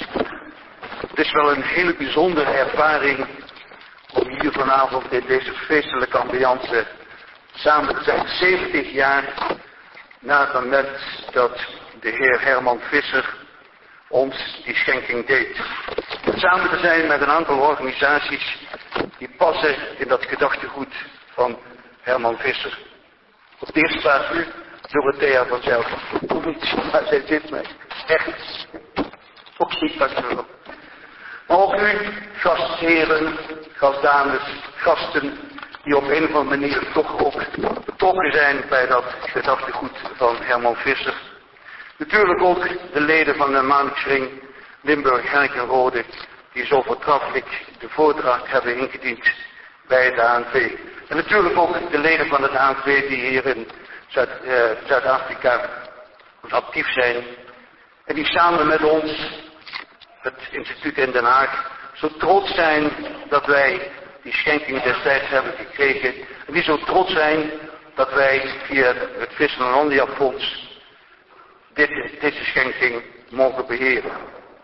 het is wel een hele bijzondere ervaring om hier vanavond in deze feestelijke ambiance samen te zijn. zeventig jaar na het moment dat de heer Herman Visser ons die schenking deed. Samen te zijn met een aantal organisaties die passen in dat gedachtegoed van Herman Visser. Op de eerste plaats u, Dorothea van Zijl. Kom niet, maar zij zit mij. Echt. Ook niet, dankjewel. Maar ook u, gastheren, gastdames, gasten, die op een of andere manier toch ook betrokken zijn bij dat gedachtegoed van Herman Visser. Natuurlijk ook de leden van de Maandkring, Limburg, Herkenrode, die zo voortreffelijk de voordracht hebben ingediend bij de A N V. En natuurlijk ook de leden van het A N V die hier in Zuid, uh, Zuid-Afrika actief zijn. En die samen met ons, het instituut in Den Haag, zo trots zijn dat wij die schenking destijds hebben gekregen. En die zo trots zijn dat wij via het Visserlandia Fonds dit, deze schenking mogen beheren.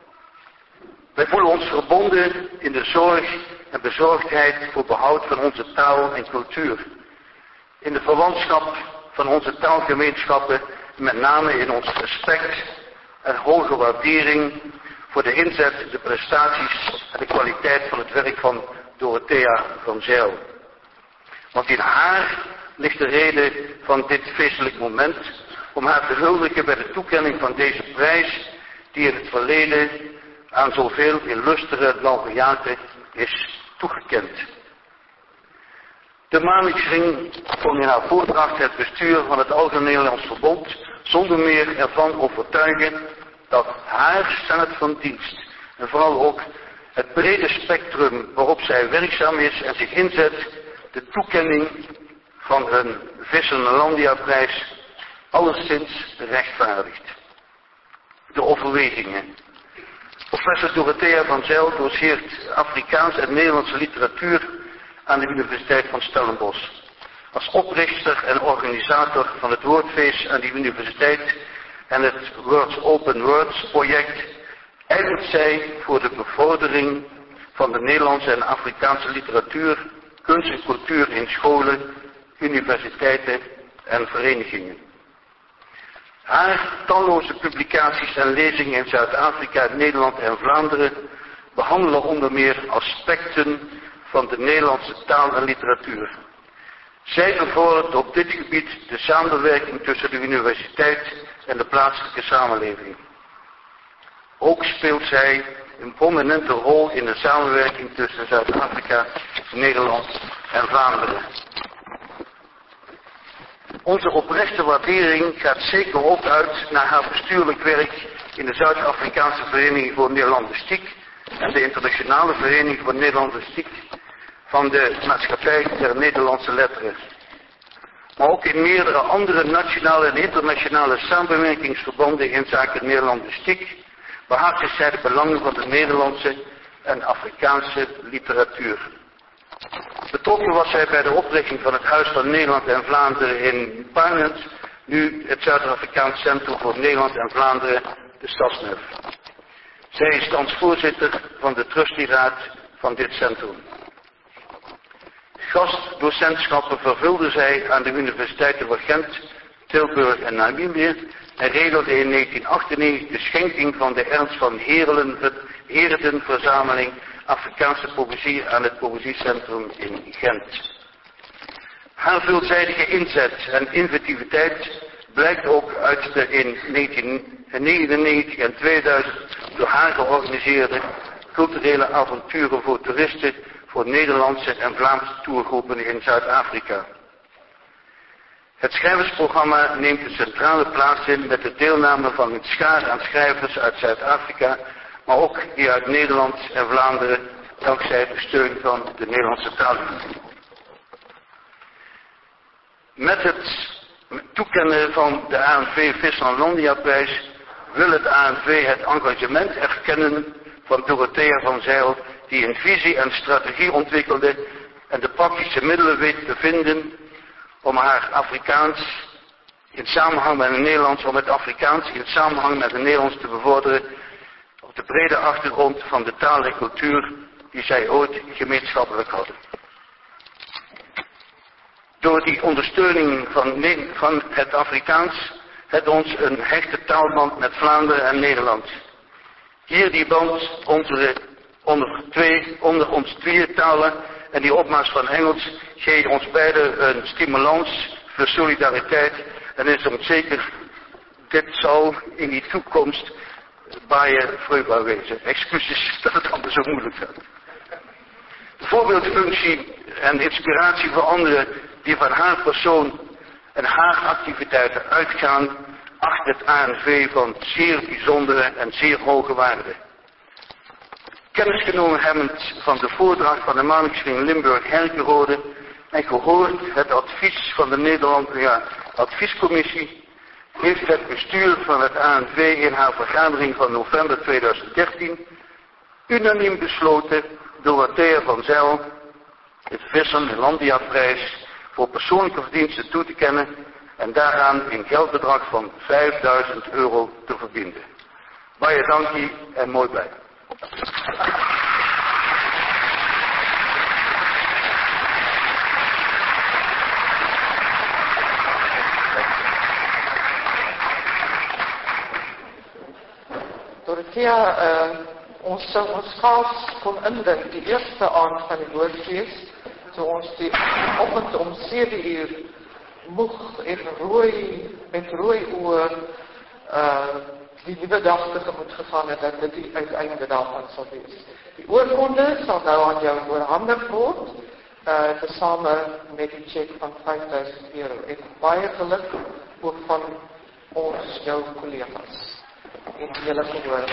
Wij voelen ons verbonden in de zorg en bezorgdheid voor behoud van onze taal en cultuur. In de verwantschap van onze taalgemeenschappen, met name in ons respect en hoge waardering voor de inzet, de prestaties en de kwaliteit van het werk van Dorothea van Zijl. Want in haar ligt de reden van dit feestelijk moment om haar te huldigen bij de toekenning van deze prijs die in het verleden aan zoveel illustere laureaten is toegekend. De Maandkring kon in haar voordracht het bestuur van het Algemeen Nederlands Verbond zonder meer ervan overtuigen dat haar staat van dienst en vooral ook het brede spectrum waarop zij werkzaam is en zich inzet, de toekenning van een Visserlandia-prijs alleszins rechtvaardigt. De overwegingen. Professor Dorothea van Zijl doceert Afrikaans en Nederlandse literatuur aan de Universiteit van Stellenbosch. Als oprichter en organisator van het Woordfeest aan die universiteit en het Words Open Words project ijvert zij voor de bevordering van de Nederlandse en Afrikaanse literatuur, kunst en cultuur in scholen, universiteiten en verenigingen. Haar talloze publicaties en lezingen in Zuid-Afrika, Nederland en Vlaanderen behandelen onder meer aspecten van de Nederlandse taal en literatuur. Zij bevordert op dit gebied de samenwerking tussen de universiteit en de plaatselijke samenleving. Ook speelt zij een prominente rol in de samenwerking tussen Zuid-Afrika, Nederland en Vlaanderen. Onze oprechte waardering gaat zeker ook uit naar haar bestuurlijk werk in de Zuid-Afrikaanse Vereniging voor Nederlandistiek en de Internationale Vereniging voor Nederlandistiek van de Maatschappij der Nederlandse Letteren. Maar ook in meerdere andere nationale en internationale samenwerkingsverbanden in zaken Nederlandistiek behartigt zij de belangen van de Nederlandse en Afrikaanse literatuur. Betrokken was zij bij de oprichting van het Huis van Nederland en Vlaanderen in Parlement, nu het Zuid-Afrikaans Centrum voor Nederland en Vlaanderen, de Stadsnef. Zij is thans voorzitter van de trustieraad van dit centrum. Gastdocentschappen vervulde zij aan de universiteiten van Gent, Tilburg en Namibië en regelde in negentien achtennegentig de schenking van de Ernst van Heerden verzameling Afrikaanse poëzie aan het Poëziecentrum in Gent. Haar veelzijdige inzet en inventiviteit blijkt ook uit de in negentien negenennegentig en tweeduizend door haar georganiseerde culturele avonturen voor toeristen voor Nederlandse en Vlaamse toergroepen in Zuid-Afrika. Het schrijversprogramma neemt een centrale plaats in met de deelname van een schaar aan schrijvers uit Zuid-Afrika, maar ook die uit Nederland en Vlaanderen, dankzij de steun van de Nederlandse Taalunie. Met het toekennen van de A N V Vislandlandia-prijs wil het A N V het engagement erkennen van Dorothea van Zijl, die een visie en strategie ontwikkelde en de praktische middelen weet te vinden om haar Afrikaans in samenhang met het Nederlands, om het Afrikaans in samenhang met het Nederlands te bevorderen op de brede achtergrond van de taal en cultuur die zij ooit gemeenschappelijk hadden. Door die ondersteuning van, van het Afrikaans het ons een hechte taalband met Vlaanderen en Nederland. Hier die band onze, onder, twee, onder ons twee talen en die opmars van Engels geeft ons beiden een stimulans voor solidariteit en is ons zeker, dit zal in die toekomst baie vruchtbaar wezen. Excuses dat het anders zo moeilijk gaat. De voorbeeldfunctie en inspiratie voor anderen die van haar persoon en haar activiteiten uitgaan, acht het A N V van zeer bijzondere en zeer hoge waarde. Kennis genomen hebbend van de voordracht van de Maandelijkskring Limburg-Herkenrode en gehoord het advies van de Nederlandse ja, adviescommissie, heeft het bestuur van het A N V in haar vergadering van november tweeduizend dertien unaniem besloten Dorothea van Zijl het Vislandlandia-prijs voor persoonlijke verdiensten toe te kennen en daaraan een geldbedrag van vijfduizend euro te verbinden. Baie dankie en mooi blij. Dorothea, uh, ons sou ons gaas kon indink die eerste aand van die woordfees, toe ons die oggend om sewe uur moeg en rooi, met rooi oor uh, die nuwe dag tegemoet gegaan het, dat dit die uiteinde daarvan sal wees. Die oorkonde sal nou aan jou oorhandig word, uh, tesame met die check van vyfduisend euro. En baie geluk ook van ons, jou collega's. En julle gehoor.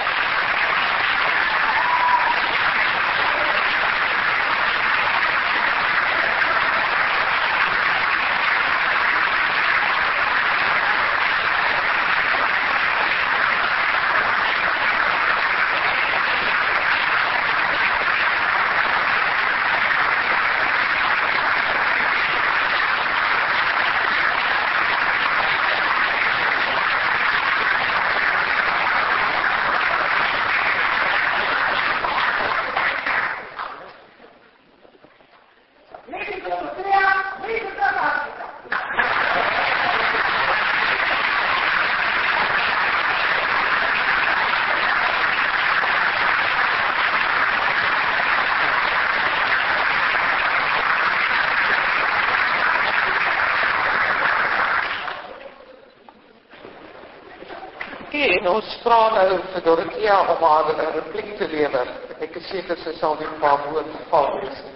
En ons vra nou vir Dorothea om haar 'n repliek te lewer. Ek is seker sy sal nie paar woorde val wees nie.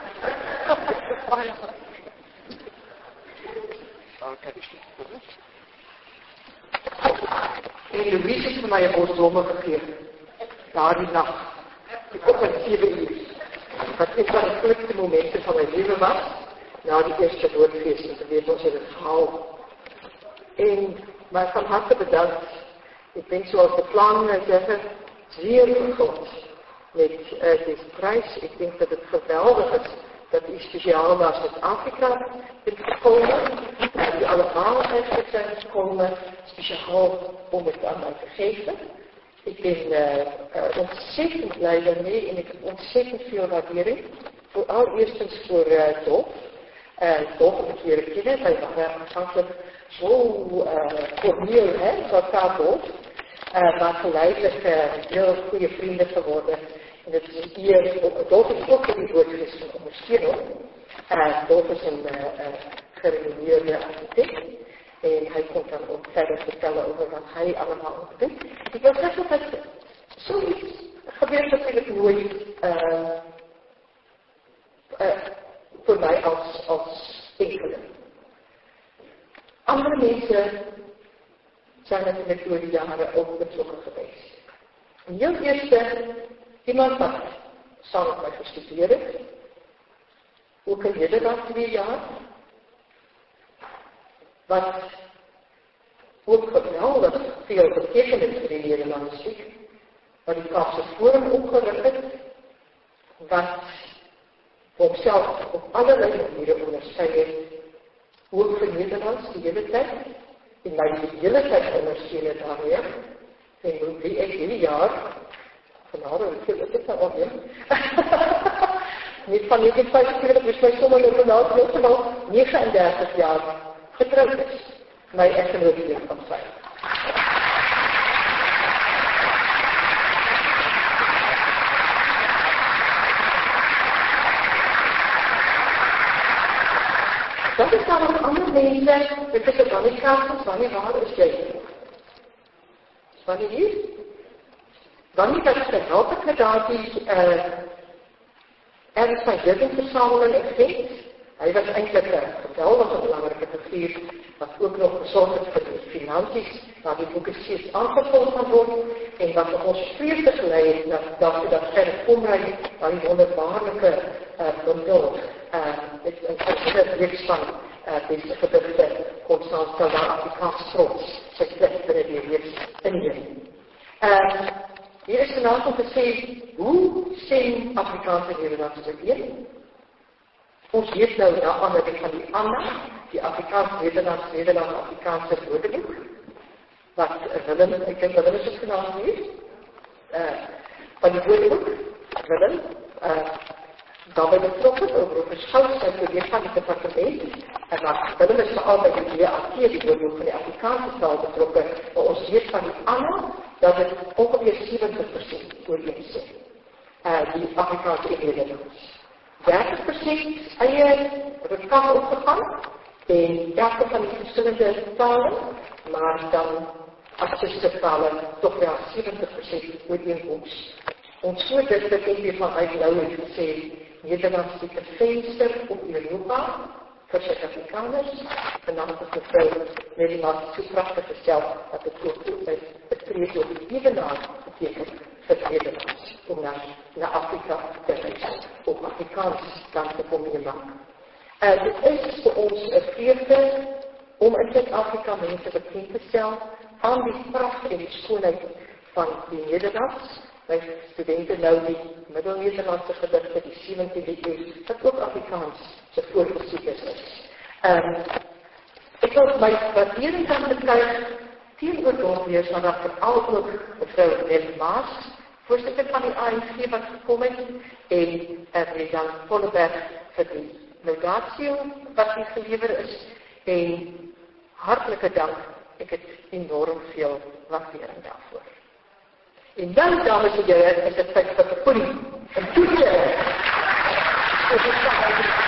En Louise het vir my 'n bos blomme gegee. Daardie nag. Ek op met sewe uur. Wat een van die grootste momente van my lewe was, na die eerste woordfees, en toen weet ons het het gehaal. En my van harte bedankt. Ik denk zoals de Vlamingen zeggen, zeer goed met uh, deze prijs. Ik denk dat het geweldig is dat u speciaal naar Zuid-Afrika bent gekomen. Dat u allemaal eigenlijk zijn gekomen, speciaal om het aan mij te geven. Ik ben uh, uh, ontzettend blij daarmee en ik heb ontzettend veel waardering. Vooral eerstens voor uh, Dolf. Uh, Dolf heb ik leren kennen, hij was aanvankelijk zo uh, formeel, hè, zoals Dolf. Uh, maar geleidelijk uh, heel goede vrienden geworden. En het is hier, Dolf is ook in die woordjes van ondersteuning. Uh, Dolf is een uh, uh, gerenommeerde architect. En hij komt dan ook verder vertellen over wat hij allemaal doet. Ik wil zeggen dat zoiets gebeur natuurlijk nooit uh, uh, voor mij als, als enkele. Andere mensen zijn natuurlijk door de jaren ook betrokken geweest. En heel eerste, iemand wat samen met mij gestudeerd heeft, ook in Nederland twee jaar, wat ook geweldig veel betekenis voor de Nederlandse, wat die Kaapse Forum opgericht het, wat homself op allerlei maniere onderscheid het, ook vir Nederlands die hele tyd, en my die hele tyd ondersteun het daarmee, en hoe die ek hele jaar, vanavond, hoeveel is dit nou alweer? Niet van negentien vyfentwintig, dus my sommer nou vanavond heeltemal negenendertig jaar getrouwd is, my echtgenoot van sy. Dat is daar ook andere mensen, dit is een wanneer wanneer waar is jy? Wanneer hier? Wanneer dat is gehelp ek met daar die, uh, er is my livingversameling effect, hy was eintlik een geweldige belangrike figuur, wat ook nog gezorgd het vir die finansies, waar die boeken steeds aangevuld gaan word, en wat ons vreesde geleid, dat, dat we dat verder omrijden, waar die wonderbaarlijke uh, bundel, uh, het een reeks van uh, deze gedigte, Constance Kouwa, Afrikaans trots, sy plek vir die reeks inneem. Uh, hier is vanavond om te sê, hoe sien Afrikaanse Nederlandse beheer? Ons weet nou na aanleiding van die ANNA, die Afrikaans, Nederlands, Nederlands, Afrikaanse woordeboek, wat Willem, ek denk dat Willem is genaamd heeft, uh, van die woordeboek, Willem, uh, daarbij betrokken, over een beschouwd zijn voor van die departement, en maar Willem is vooral bij die D A T, die woordeboek van de Afrikaanse taal betrokken, maar ons weet van die ANNA, dat het ongeveer zeventig procent ooreenstemt, uh, die Afrikaanse en Nederlands. dertig procent eie rukkan opgegaan en elke van die verschillende talen, maar dan assistive talen toch wel zeventig procent ooreenkomst. Ons so dit dat ek weer vanuit nou het gesê, Nederlands is een venster op Europa vir Suid-Afrikaners, en dan is het mevrou Nederland so prachtig gestel, dat het ook het treed op die evenaar beteken vir Nederlands, om na, na Afrika te reis, om Afrikaans dan te kom in maak. Uh, dit is vir ons een vreugde om in Zuid-Afrika mense bekend te stel aan die pracht en die skoonheid van die Nederlands. My studenten nou die Middel-Nederlandse gedigte, die sewentiende eeu, wat ook Afrikaans se voorgeskiednis is. Um, ek wil my waardering kan betuig teenoor Dorpheers, maar dat veral ook mevrou Nel Maas, voorzitter van die A N C wat gekom het, en uh, Jan Volleberg vir die laudatio wat die gelewer is, en hartelike dank, ek het enorm veel waardering daarvoor. En dan, dames en heren, is het tijd voor de poenie. Een toetje.